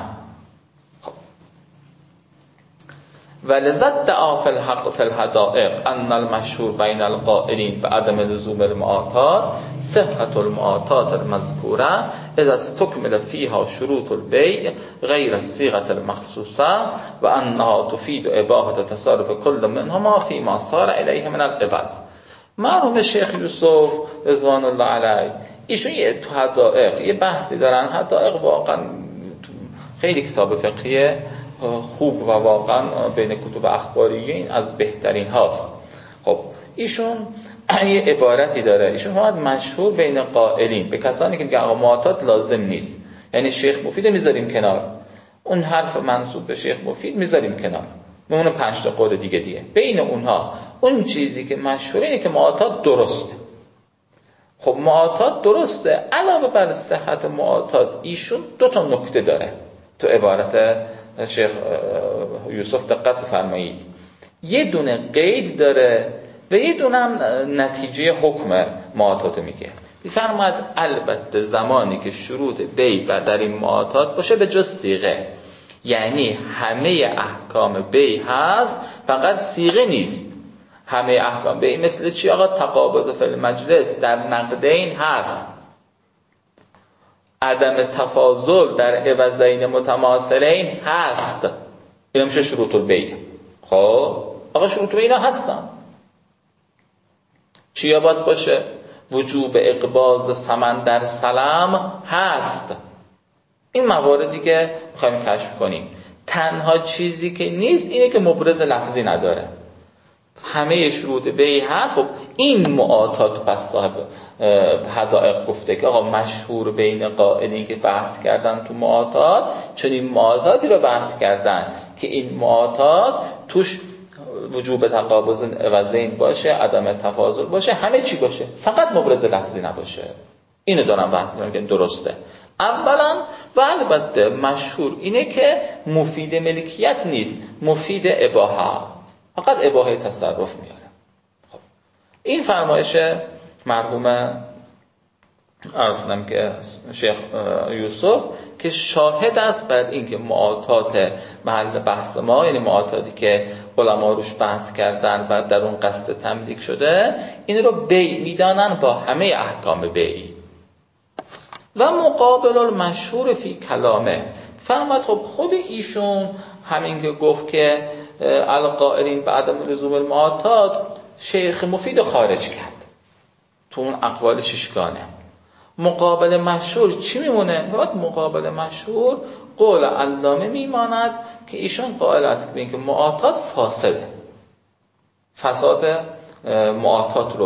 S2: ولذت دعا فی الحق فی الحدائق ان المشهور بین القائلین بعدم لزوم المعاطات صحة المعاطات المذکوره اذا استکمل فیها شروط البیع غیر الصیغة المخصوصه و انها تفید اباحة تصرف کل منهما فیما صار الیه من العوض. مرحوم شیخ یوسف رضوان الله علیه ایشون تو حدائق یه بحثی دارن. حدائق واقعا خیلی کتاب فقهیه خوب و واقعا بین کتب اخباریه این از بهترین هاست. خب ایشون یه عبارتی داره، ایشون فقط مشهور بین قائلین به کسانی که میگن معاطات لازم نیست، یعنی شیخ مفید میذاریم کنار، اون حرف منسوب به شیخ مفید میذاریم کنار، میمونه 5 تا قول دیگه. بین اونها اون چیزی که مشهوره اینه که معاطات درسته. خب معاطات درسته، علاوه بر صحت معاطات ایشون 2 تا نکته داره تو عبارت شیخ یوسف، دقت بفرمایید. یه دونه قید داره و یه دونه هم نتیجه حکم معاطات میگه. بفرماید البته زمانی که شروط بیع در این معاطات باشه به جز صیغه، یعنی همه احکام بیع هست فقط صیغه نیست. همه احکام بیع مثل چی آقا؟ تقابض فی المجلس در نقدین هست، عدم تفاضل در عوضین متماثلین هست، این میشه شروط البیع. خب آقا شروط بیع هستن، چیا باید باشه؟ وجوب اقباض ثمن در سلام هست. این مواردی که میخوایم کشف کنیم. تنها چیزی که نیست اینه که مبرز لفظی نداره، همه شروط بیع هست. خب این معاطات پس صاحب حدائق گفته که آقا مشهور بین قائلین که بحث کردن تو معاطات، چون این معاطاتی رو بحث کردن که این معاطات توش وجوب تقابض عوضین باشه، عدم تفاضل باشه، همه چی باشه، فقط مبرز لفظی نباشه. اینو دارم بحث می‌کنم که درسته. اولا و البته مشهور اینه که مفید ملکیت نیست، مفید اباحه، فقط اباحه تصرف میاره. خب این فرمایش مرحوم عرض کنم که شیخ یوسف که شاهد است بر این که معاطات محل بحث ما، یعنی معاطاتی که علما روش بحث کردن و در اون قصد تملیک شده، این رو بیع میدانن با همه احکام بیع. و مقابل المشهور فی کلامه، فرمود خب خود ایشون همین که گفت که القائلین بعدم لزوم المعاطات، شیخ مفید خارج کرد تو اون اقوال ششگانه. مقابل مشهور چی میمونه؟ فقط مقابل مشهور قول علامه میماند که ایشون قائل است که معاطات فاسده، فساد معاطات رو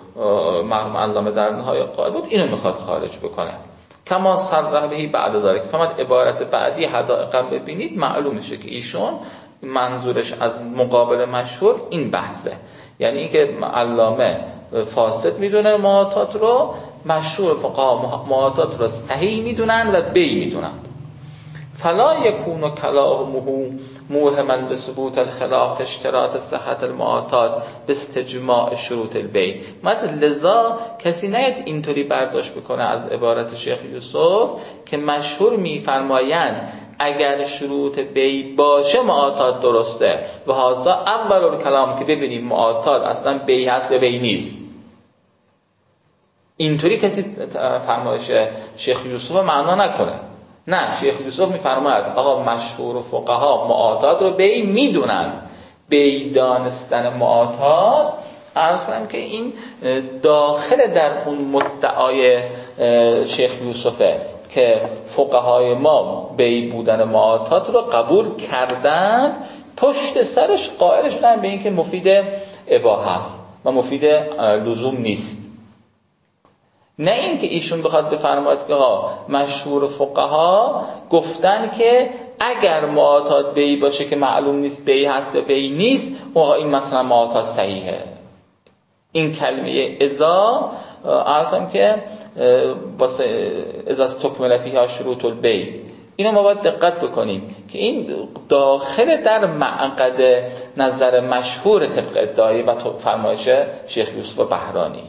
S2: مرحوم علامه در نهایت قائل بود، اینو میخواد خارج بکنه. کما صرح بهی بعد ذلك. فقط عبارت بعدی حدائقم ببینید معلوم میشه که ایشون منظورش از مقابل مشهور این بحثه، یعنی اینکه علامه فاسد میدونه معاطات رو، مشهور فقها معاطات رو صحیح میدونن و بی میدونن. فلا یکون کلامه موهما لثبوت الخلاف اشتراط صحت المعاطات باستجماع شروط البی. لذا کسی نیاد اینطوری برداشت بکنه از عبارت شیخ یوسف که مشهور میفرمایند اگر شروط بی باشه معاطات درسته و هذا اول الکلام، که ببینیم معاطات اصلا بی هست یا بی نیست. اینطوری کسی فرمایش شیخ یوسف معنا نکنه. نه، شیخ یوسف میفرماید آقا مشهور فقها معاطات رو بی میدونند. بی دانستن معاطات عرض کنم که این داخل در اون مدعای شیخ یوسفه که فقهای ما بی بودن معاطات رو قبول کردند، پشت سرش قائل شدن به این که مفید اباحه است و مفید لزوم نیست. نه این که ایشون بخواد بفرماید که آقا مشهور فقها گفتن که اگر معاطات بی باشه که معلوم نیست بی هست یا بی نیست، آقا این مثلا معاطات صحیحه. این کلمه ازا عرضم که واسه ازا تکمل فیها شروط البی، اینو ما باید دقت بکنیم که این داخل در معقد نظر مشهور طبق ادعای و فرمایش شیخ یوسف بهرانی.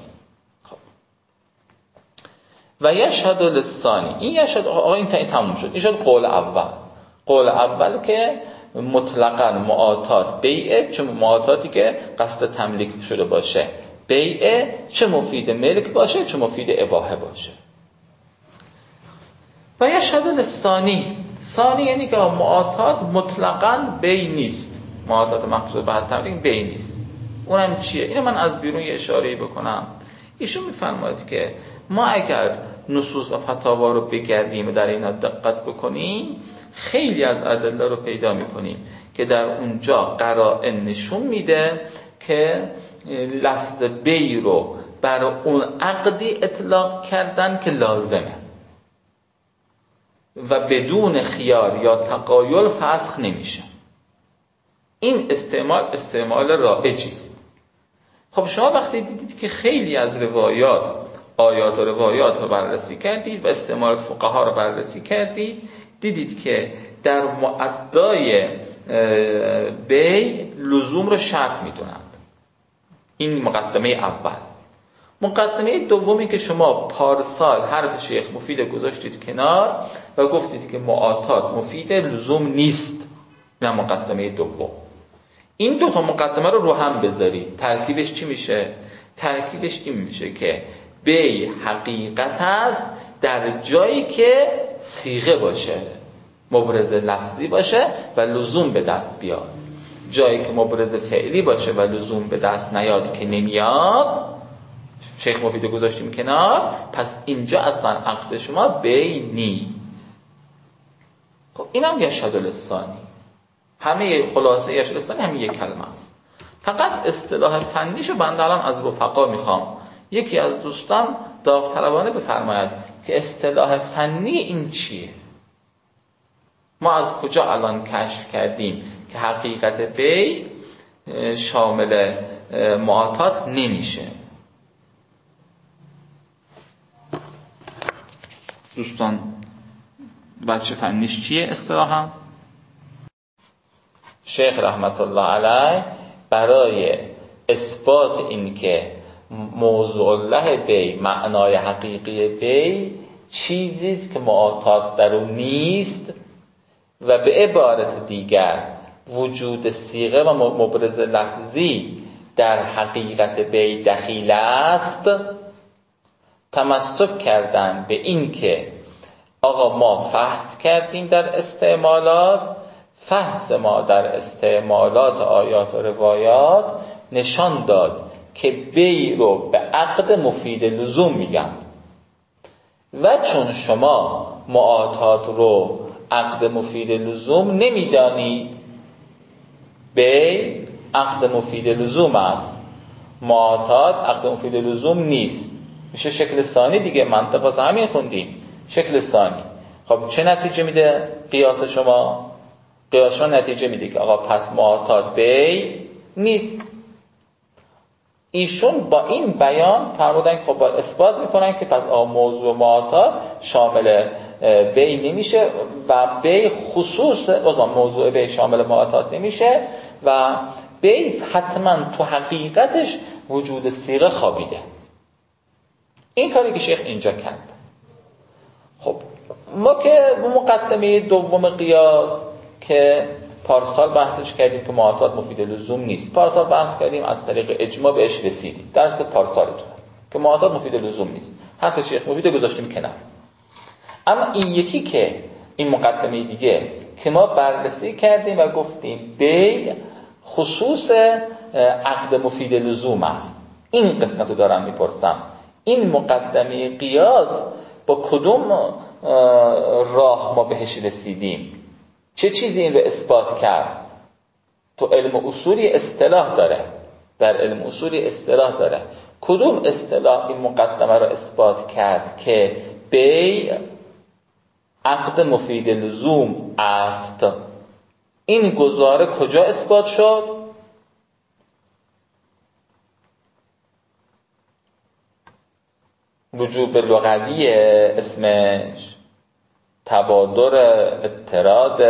S2: و یشهد للثانی، این یشهد آقا این تموم شد. این شد قول اول. قول اول که مطلقاً معاطات بیعه، چه معاطاتی که قصد تملیک شده باشه بیعه، چه مفید ملک باشه چه مفید اباحه باشه. و یشهد للثانی، ثانی یعنی که معاطات مطلقاً بیع نیست، معاطات مقصود به تملیک بیع نیست. اونم چیه؟ اینو من از بیرون یه اشاره‌ای بکنم. ایشون میفرماید که ما اگر نصوص و فتاوا رو بگردیم و در اینا دقت بکنیم، خیلی از ادله رو پیدا میکنیم که در اونجا قرائن نشون میده که لفظ بی رو بر اون عقدی اطلاق کردن که لازمه و بدون خیار یا تقایل فسخ نمیشه. این استعمال رایجی است. خب شما وقتی دیدید که خیلی از روایات، آیات و روایات رو بررسی کردید و استعمالات فقها رو بررسی کردید، دیدید که در معدای بی لزوم رو شرط میدونند. این مقدمه اول. مقدمه دومی که شما پارسال حرف شیخ مفید گذاشتید کنار و گفتید که معاطات مفید لزوم نیست. نه، مقدمه دوم. این دو تا مقدمه رو هم بذارید، ترکیبش چی میشه؟ ترکیبش این میشه که بی حقیقت است در جایی که صیغه باشه، مبرز لفظی باشه و لزوم به دست بیاد. جایی که مبرز فعلی باشه و لزوم به دست نیاد که نمیاد، شیخ مفید گذاشتیم کنار، پس اینجا اصلا عقد شما بی نیست. خب اینم یشهد للثانی. همه خلاصه یشهد للثانی همین یک کلمه است. فقط اصطلاح فنیشو بنده الان از رفقا میخوام. یکی از دوستان داوطلبانه بفرماید که اصطلاح فنی این چیه؟ ما از کجا الان کشف کردیم که حقیقت بی شامل معاطات نمیشه؟ دوستان بچه فنیش چیه اصطلاحاً؟ شیخ رحمت الله علیه برای اثبات این که موضوع الله بی، معنای حقیقی بی چیزیست که معاطات در اون نیست و به عبارت دیگر وجود صیغه و مبرز لفظی در حقیقت بی دخیل است، تمسک کردن به این که آقا ما فحص کردیم در استعمالات، فحص ما در استعمالات آیات و روایات نشان داد که بی رو به عقد مفید لزوم میگن و چون شما معاطات رو عقد مفید لزوم نمیدانید، بی عقد مفید لزوم است، معتاد عقد مفید لزوم نیست، میشه شکل ثانی دیگه. منطق واسه همین خوندیم شکل ثانی. خب چه نتیجه میده قیاس شما؟ قیاس شما نتیجه میده که آقا پس معتاد بی نیست. ایشون با این بیان فرمودن که خب با اثبات میکنن که پس آقا موضوع معتاد شامل بی نمیشه و بی خصوص موضوع بی شامل معتاد نمیشه و بی حتما تو حقیقتش وجود صیغه خوابیده. این کاری که شیخ اینجا کرد. خب ما که مقدمه دوم قیاس که پارسال بحثش کردیم که معتاد مفید لزوم نیست، پارسال بحث کردیم از طریق اجماع بهش رسیدیم، درس پارسالتون که معتاد مفید لزوم نیست، حرف شیخ مفید گذاشتیم کنار. اما این یکی که این مقدمه دیگه که ما بررسی کردیم و گفتیم بی خصوص عقد مفید لزوم است، این قسمت رو دارم میپرسم این مقدمه قیاس با کدوم راه ما بهش رسیدیم؟ چه چیزی این رو اثبات کرد؟ تو علم اصولی اصطلاح داره، در علم اصولی اصطلاح داره. کدوم اصطلاح این مقدمه رو اثبات کرد که بی عقد مفید لزوم است؟ این گزاره کجا اثبات شد؟ وجوب لغوی اسمش، تبادر اطراد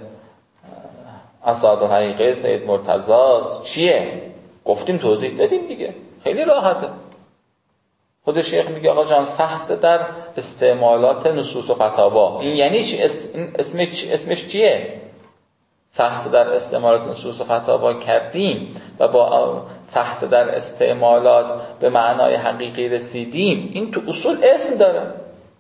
S2: اساس حقیقه سید مرتضی چیه؟ گفتیم توضیح دادیم دیگه، خیلی راحته. خود شیخ میگه آقا جان فحص در استعمالات نصوص و فتاوا. این یعنی چی؟ اسمش چیه؟ فحص در استعمالات نصوص و فتاوا کردیم و با فحص در استعمالات به معنای حقیقی رسیدیم. این تو اصول اسم داره.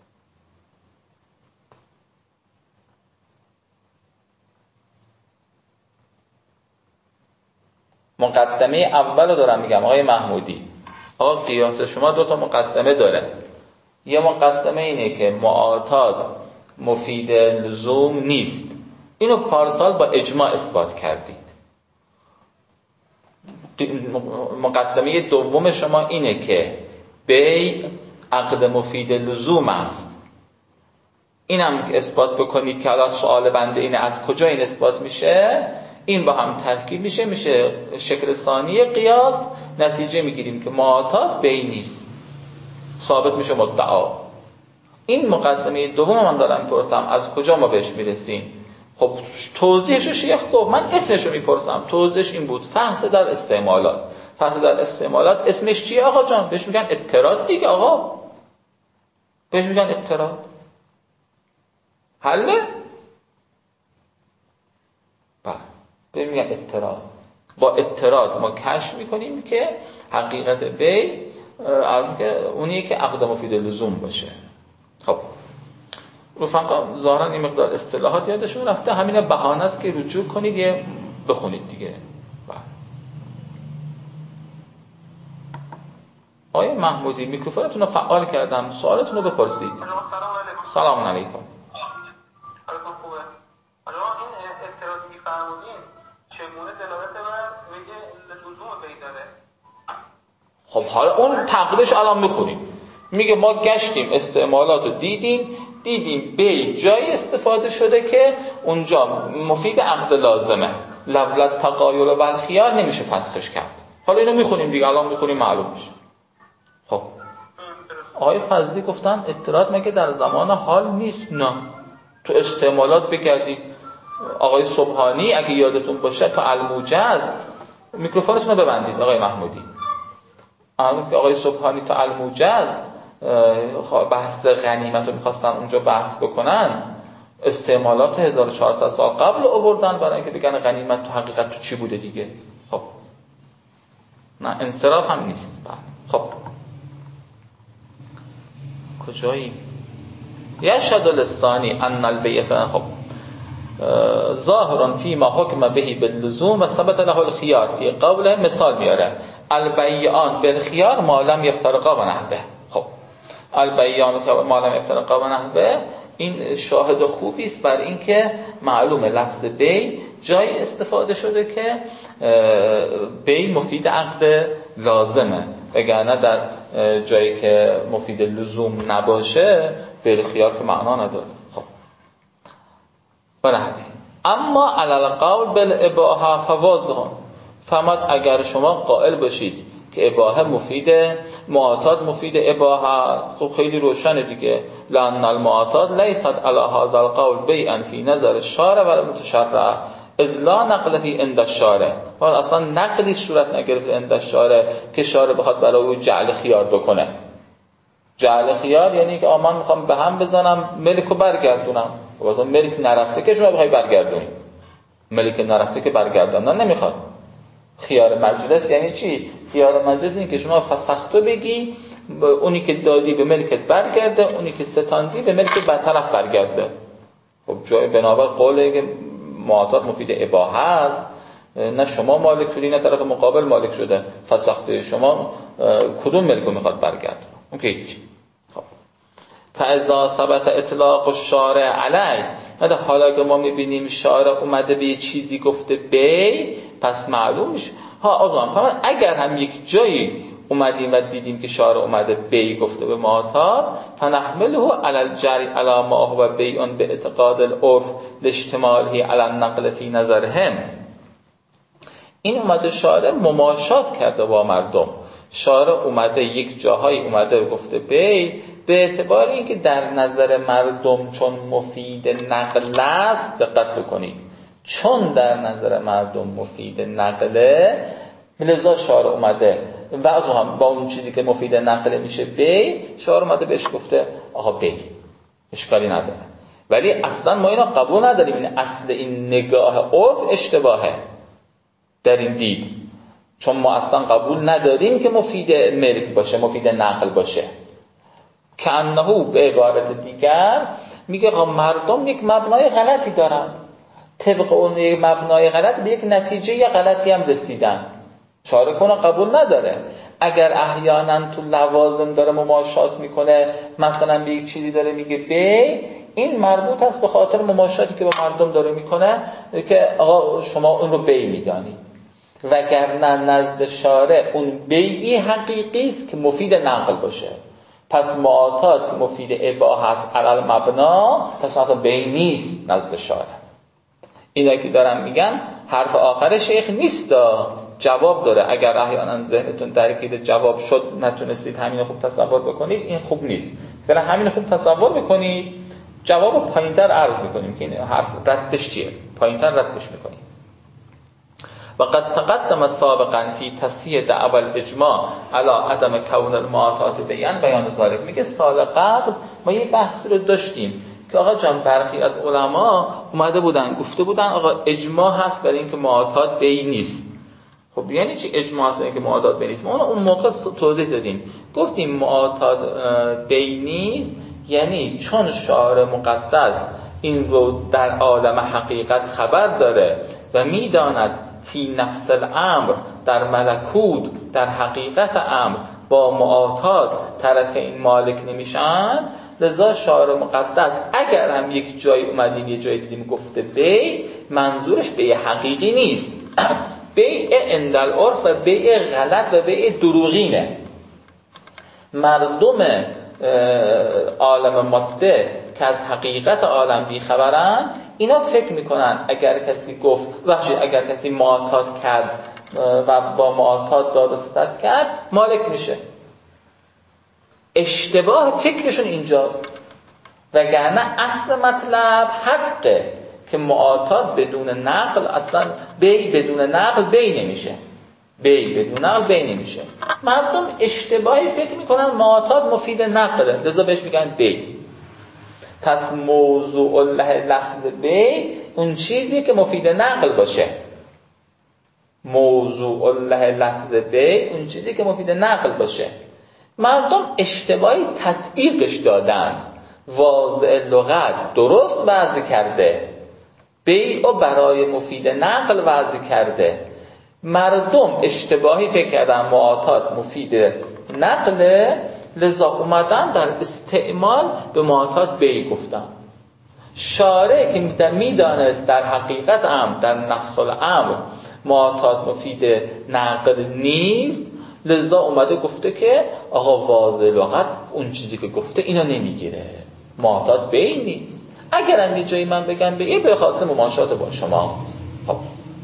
S2: مقدمه اول رو دارم میگم آقای محمودی. آقا قیاس شما 2 تا مقدمه داره. یه مقدمه اینه که معتاد مفید لزوم نیست، اینو پارسال با اجماع اثبات کردید. مقدمه دوم شما اینه که بی عقد مفید لزوم است، اینم که اثبات بکنید که الان سوال بنده اینه از کجا این اثبات میشه. این با هم ترکیب میشه شکل ثانی قیاس. نتیجه میگیریم که معتاد بی نیست، ثابت میشه مدعا. این مقدمه دوم من دارم میپرسم از کجا ما بهش میرسیم. خب توضیحش شیخ گفت، من اسمش رو میپرسم. توضیحش این بود فحص در استعمالات. فحص در استعمالات اسمش چیه آقا جان؟ بهش میگن اطراد دیگه آقا، بهش میگن اطراد. حله؟ بله بهش میگن اطراد. با اطراد ما کشف میکنیم که حقیقت بی اونیه که عقد مفید لزوم باشه. خب رفقا ظاهرا این مقدار اصطلاحات یادشون رفته، همین بهانه است که رجوع کنید یه بخونید دیگه. آقای محمودی میکروفونتون رو فعال کردم، سوالتون رو بپرسید. سلام علیکم.
S4: خوبه. حالا این اعتراضی فرمودین چگونه دلالت بر وجه لزوم بی داره؟
S2: خب حالا اون تقریبش الان میخونیم. میگه ما گشتیم استعمالات رو دیدیم بی جایی استفاده شده که اونجا مفید عقد لازمه، لولت تقایل و الخیار نمیشه فسخش کرد. حالا اینو میخونیم دیگه، الان میخونیم معلوم میشه. خب آقای فضلی گفتن اطراد مگه در زمان حال نیست؟ نه، تو استعمالات بگردید. آقای سبحانی اگه یادتون باشه تو الموجز، میکروفونتون رو ببندید آقای محمودی. آقای سبحانی تو الموجز بحث غنیمت رو میخواستن اونجا بحث بکنن، استعمالات 1400 سال قبل آوردن برای اینکه بگن غنیمت تو حقیقت تو چی بوده دیگه. خب نه انصراف هم نیست. خب کجایی؟ یشهد للثانی ان البیع. خب ظاهرا فی ما حکم بهی باللزوم و ثبت له الخیار فی قوله. مثال میاره البیعان بالخیار ما لم یفترقا و نحوه. خب البیعان ما لم یفترقا و نحوه این شاهد خوبی است بر اینکه معلومه لفظ بی جایی استفاده شده که بی مفید عقد لازمه، وگرنه در جایی که مفید لزوم نباشه بالخیار که معنا نداره. خب اما علی القول بالاباحه فواضح، فرماد اگر شما قائل باشید که اباحه مفیده، معاطات مفید اباحه، خب خیلی روشنه دیگه. لأن المعاطات لیست علی هذا القول بیعا فی نظر الشارع و المتشرع اذ لا نقل فی عند الشارع. ولی اصلا نقلی صورت نگرفت عند الشارع که شارع بخواد برای او جعل خیار بکنه. جعل خیار یعنی که من میخوام به هم بزنم ملکو برگردونم، و اصلا ملک نرفته که شما بخوای برگردونی، ملک نرفته که برگردوندن نمیخواد. خیار مجلس یعنی چی؟ خیار مجلس این که شما فسختو بگی اونی که دادی به ملکت برگرده، اونی که ستاندی به ملکت برطرف برگرده. خب جای بنابر قوله که معاطات مفید اباحه است، نه شما مالک شدی نه طرف مقابل مالک شده، فسخته شما کدوم ملکو میخواد برگرده. اوکی. خب فاذا ثبت اطلاق الشارع علی، حالا که ما میبینیم شارع اومده به یه چیزی گفته بی، پس معلوم میشه اگر هم یک جایی اومدیم و دیدیم که شارع اومده بی گفته به معاطات، فنحمله علی الجری علی ما هو بیع به اعتقاد العرف لاجتماعه علی النقل فی نظرهم. این اومده شارع مماشات کرده با مردم، شارع اومده یک جاهایی اومده گفته بی به اعتبار اینکه در نظر مردم چون مفید نقل است. دقت بکنید، چون در نظر مردم مفید نقله لذا شارع اومده و از هم با اون چیزی که مفید نقله میشه بی، شارع اومده بهش گفته آقا بی، اشکالی نداره. ولی اصلا ما اینا قبول نداریم، این اصل این نگاه عرف اشتباهه در این دید، چون ما اصلا قبول نداریم که مفید ملک باشه، مفید نقل باشه. که انهو به عبارت دیگر میگه مردم یک مبنای غلطی دارن، طبق اون یک مبنای غلط به یک نتیجه غلطی هم رسیدن، چاره کنه قبول نداره. اگر احیانا تو لوازم داره مماشات میکنه، مثلا به یک چیزی داره میگه بی، این مربوط است به خاطر مماشاتی که با مردم داره میکنه که آقا شما اون رو بی میدانید، وگرنه نزد شارع اون بیعی حقیقی است که مفید نقل باشه. پس معاطات مفید اباحه است علی المبنا، پس اصلا بی نیست نزد شارع. اینا که دارم میگن حرف آخر شیخ نیست، جواب داره. اگر احیانا ذهنتون درگیر جواب شد نتونستید همین خوب تصور بکنید، این خوب نیست. فعلا همین خوب تصور بکنید، جواب پایینتر عرض میکنیم که این حرف ردش چیه، پایینتر ردش میکنیم. وقد تقدم سابقا فی تصحیح دعوی الاجماع علی عدم کون المعاطات بیان ذالک. میگه سال قبل ما یه بحث رو داشتیم که آقا جان برخی از علما اومده بودن گفته بودن آقا اجماع هست برای اینکه معاطات بی نیست. خب یعنی چی اجماع هست برای اینکه معاطات بی نیست؟ ما اون موقع توضیح دادیم، گفتیم معاطات بی نیست یعنی چون شارع مقدس این رو در عالم حقیقت خبر داره و میداند فی نفس الامر، در ملکوت در حقیقت امر با معاطات طرفین مالک نمیشن، لذا شارع مقدس اگر هم یک جای اومدیم یه جای دیدیم گفته بی، منظورش بی حقیقی نیست، بیع عند العرف و بیع غلط و بیع دروغینه. مردم عالم ماده که از حقیقت عالم بیخبرن، اینا فکر میکنن اگر کسی گفت اگر کسی معاطات کرد و با معاطات داد و ستد کرد مالک میشه. اشتباه فکرشون اینجاست، وگرنه اصل مطلب حقه که معاطات بدون نقل اصلا بی بدون نقل بی نمیشه، بی بدون نقل بی نمیشه. مردم اشتباهی فکر میکنن معاطات مفید نقله، لذا بهش میگن بی. پس موضوع الله لفظ بی اون چیزی که مفید نقل باشه، موضوع الله لفظ بی اون چیزی که مفید نقل باشه. مردم اشتباهی تطبیقش دادن، واضع لغت درست وضع کرده، بیع برای مفید نقل وضع کرده. مردم اشتباهی فکر کردن معاطات مفید نقل، لذا اومدن در استعمال به معاطات بیع گفتن. شارع که میدانست در حقیقت امر در نفس الامر معاطات مفید نقل نیست، لذا اومده گفته که آقا واضح لغت اون چیزی که گفته اینا نمیگیره، معتاد بی نیست. اگرم یه جایی من بگم بی، به خاطر مماشات با شما. خب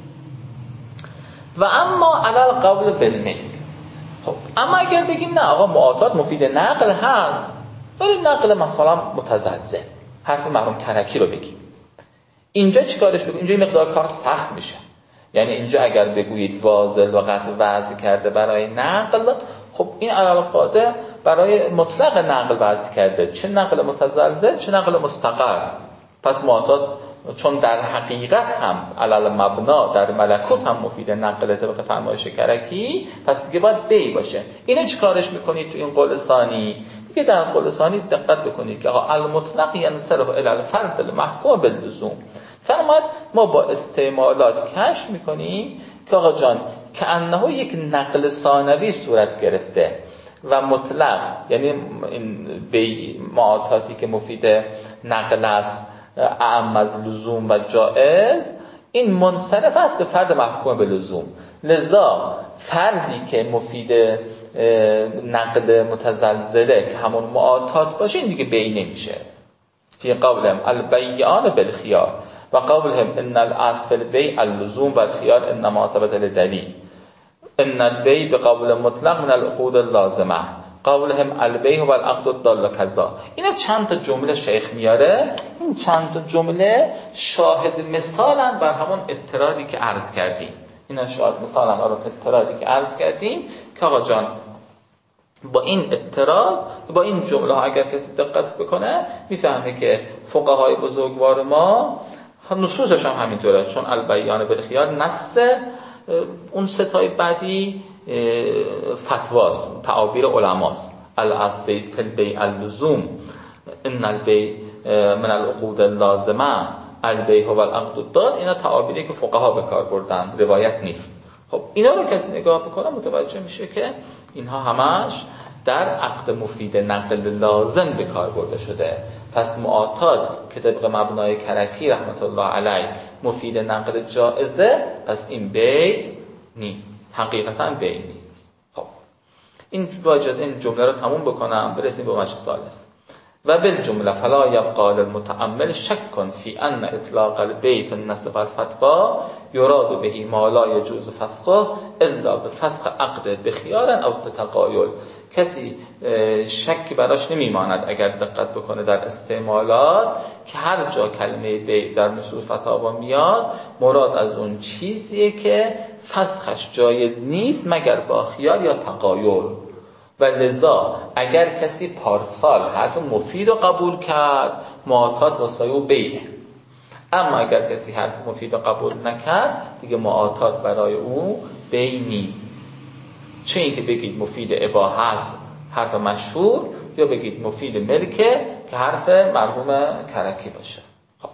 S2: و اما علل قول بالملک. خب اما اگر بگیم نه آقا معتاد مفید نقل هست، ولی نقل مثلا متزلزل، حرف مرحوم کرکی رو بگیم، اینجا چیکارش بکنیم؟ اینجا این مقدار کار سخت میشه. یعنی اینجا اگر بگویید واضح لغت وضع کرده برای نقل، خب این علل قاعده برای مطلق نقل وضع کرده، چه نقل متزلزل چه نقل مستقر. پس معتاد چون در حقیقت هم علل مبنا در ملکوت هم مفید نقل طبق فرمایش کرکی، پس دیگه باید بی باشه. اینو چیکارش میکنید تو این قول ثانی؟ دیگه در قول ثانی دقت بکنید که آقا المطلق ینصرف الی الفرد المحکوم باللزوم. فرماید ما با استعمالات کشف میکنیم که آقا جان که انه یک نقل ثانوی صورت گرفته و مطلق، یعنی این بی معاطاتی که مفید نقل است اعم از لزوم و جائز، این منصرف است به فرد محکوم به لزوم. لذا فردی که مفید نقل متزلزله که همون معاطات باشه، این دیگه بی نمیشه. فی قولهم البیعان بالخیار و قولهم ان الاصل البیع اللزوم و الخیار انما ثبت لدلیل. ان البیع به قول مطلق من العقود اللازمه، قولهم البیع و العقد الدال کذا. اینا چند تا جمله شیخ میاره، این چند تا جمله شاهد مثالن بر همون اضطراری که عرض کردیم. اینا شاهد مثالن بر اضطراری که عرض کردیم که آقا جان با این اضطرار، با این جمله ها اگر کسی دقت بکنه میفهمه که فقهای بزرگوار ما نصوصش هم همینطوره، چون البیان بالخیار نص اون ستای بعدی فتواست، تعابیر علماست. الاصل فی البیع اللزوم، ان البیع من العقود اللازمه، البیع هو العقد الدال. اینا تعابیری که فقها به کار بردن، روایت نیست. خب اینا رو کسی نگاه بکنه متوجه میشه که اینها همش در عقد مفید نقل لازم به کار برده شده. پس معاطات که طبق مبنای کرکی رحمت الله علیه مفید نقل جائزه، پس این بی نیست، حقیقتا بی نیست. خب این با اجازه این جمله رو تموم بکنم برسیم به وجه ثالث. و بالجمله فلا یبقى للمتأمل شک فی ان اطلاق البیع فی النص والفتوا یراد به ما لا یجوز فسخه الا بفسخ عقد بخیار او بتقایل. کسی شکی براش نمیماند اگر دقت بکنه در استعمالات که هر جا کلمه بیع در نصوص فتاوا میاد، مراد از اون چیزیه که فسخش جایز نیست مگر با خیار یا تقایل. و لذا اگر کسی پارسال حرف مفید رو قبول کرد، معاطات واسه او بیع، اما اگر کسی حرف مفید رو قبول نکرد، دیگه معاطات برای او بیع نیست. چه این که بگید مفید اباحه است، حرف مشهور، یا بگید مفید ملکه که حرف مرحوم کرکی باشه. خب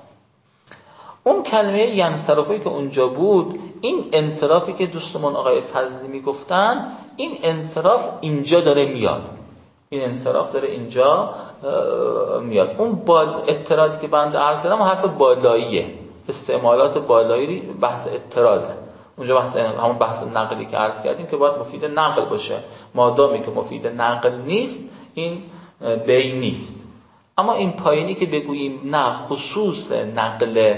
S2: اون کلمه ینصرفی که اونجا بود، این انصرافی که دوستمون آقای فضلی میگفتن، این انصراف اینجا داره میاد، این انصراف داره اینجا میاد. اون با اضطرادی که بنده عرض کردم حرف بالاییه، استعمالات بالایی بحث اضطراده. اونجا بحث همون بحث نقلی که عرض کردیم که باید مفید نقل باشه، مادامی که مفید نقل نیست این بی نیست. اما این پایینی که بگوییم نه خصوص نقل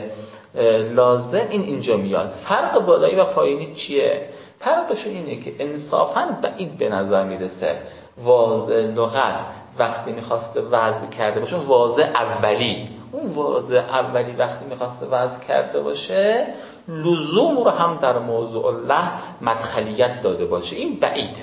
S2: لازم، این اینجا میاد. فرق بالایی و پایینی چیه؟ فرقشون اینه که انصافاً بعید به نظر میرسه واضح لغت وقتی میخواسته وضع کرده باشه، واضح اولی، اون واضح اولی وقتی میخواسته وضع کرده باشه لزوم رو هم در موضوع الله مدخلیت داده باشه، این بعیده.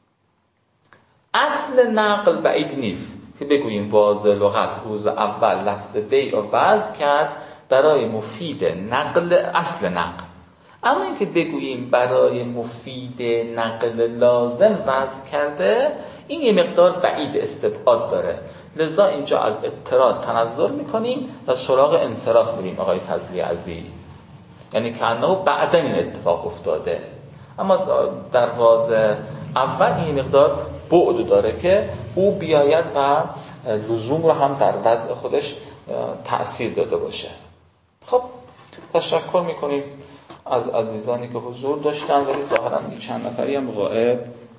S2: اصل نقل بعید نیست که بگوییم واضح لغت روز اول لفظ بیع رو وضع کرد برای مفید نقل اصل نقل، اما اینکه بگوییم برای مفید نقل لازم وضع کرده، این یه مقدار بعید استبعاد داره. لذا اینجا از اضطراد تنزل میکنیم و سراغ انصراف میریم آقای فضلی عزیز. یعنی که انه بعداً این اتفاق افتاده، اما در واضح اول این مقدار بعد داره که او بیاید و لزوم رو هم در وضع خودش تأثیر داده باشه. خب تشکر میکنیم از عزیزانی که حضور داشتن، ولی ظاهراً چند نفری هم غائب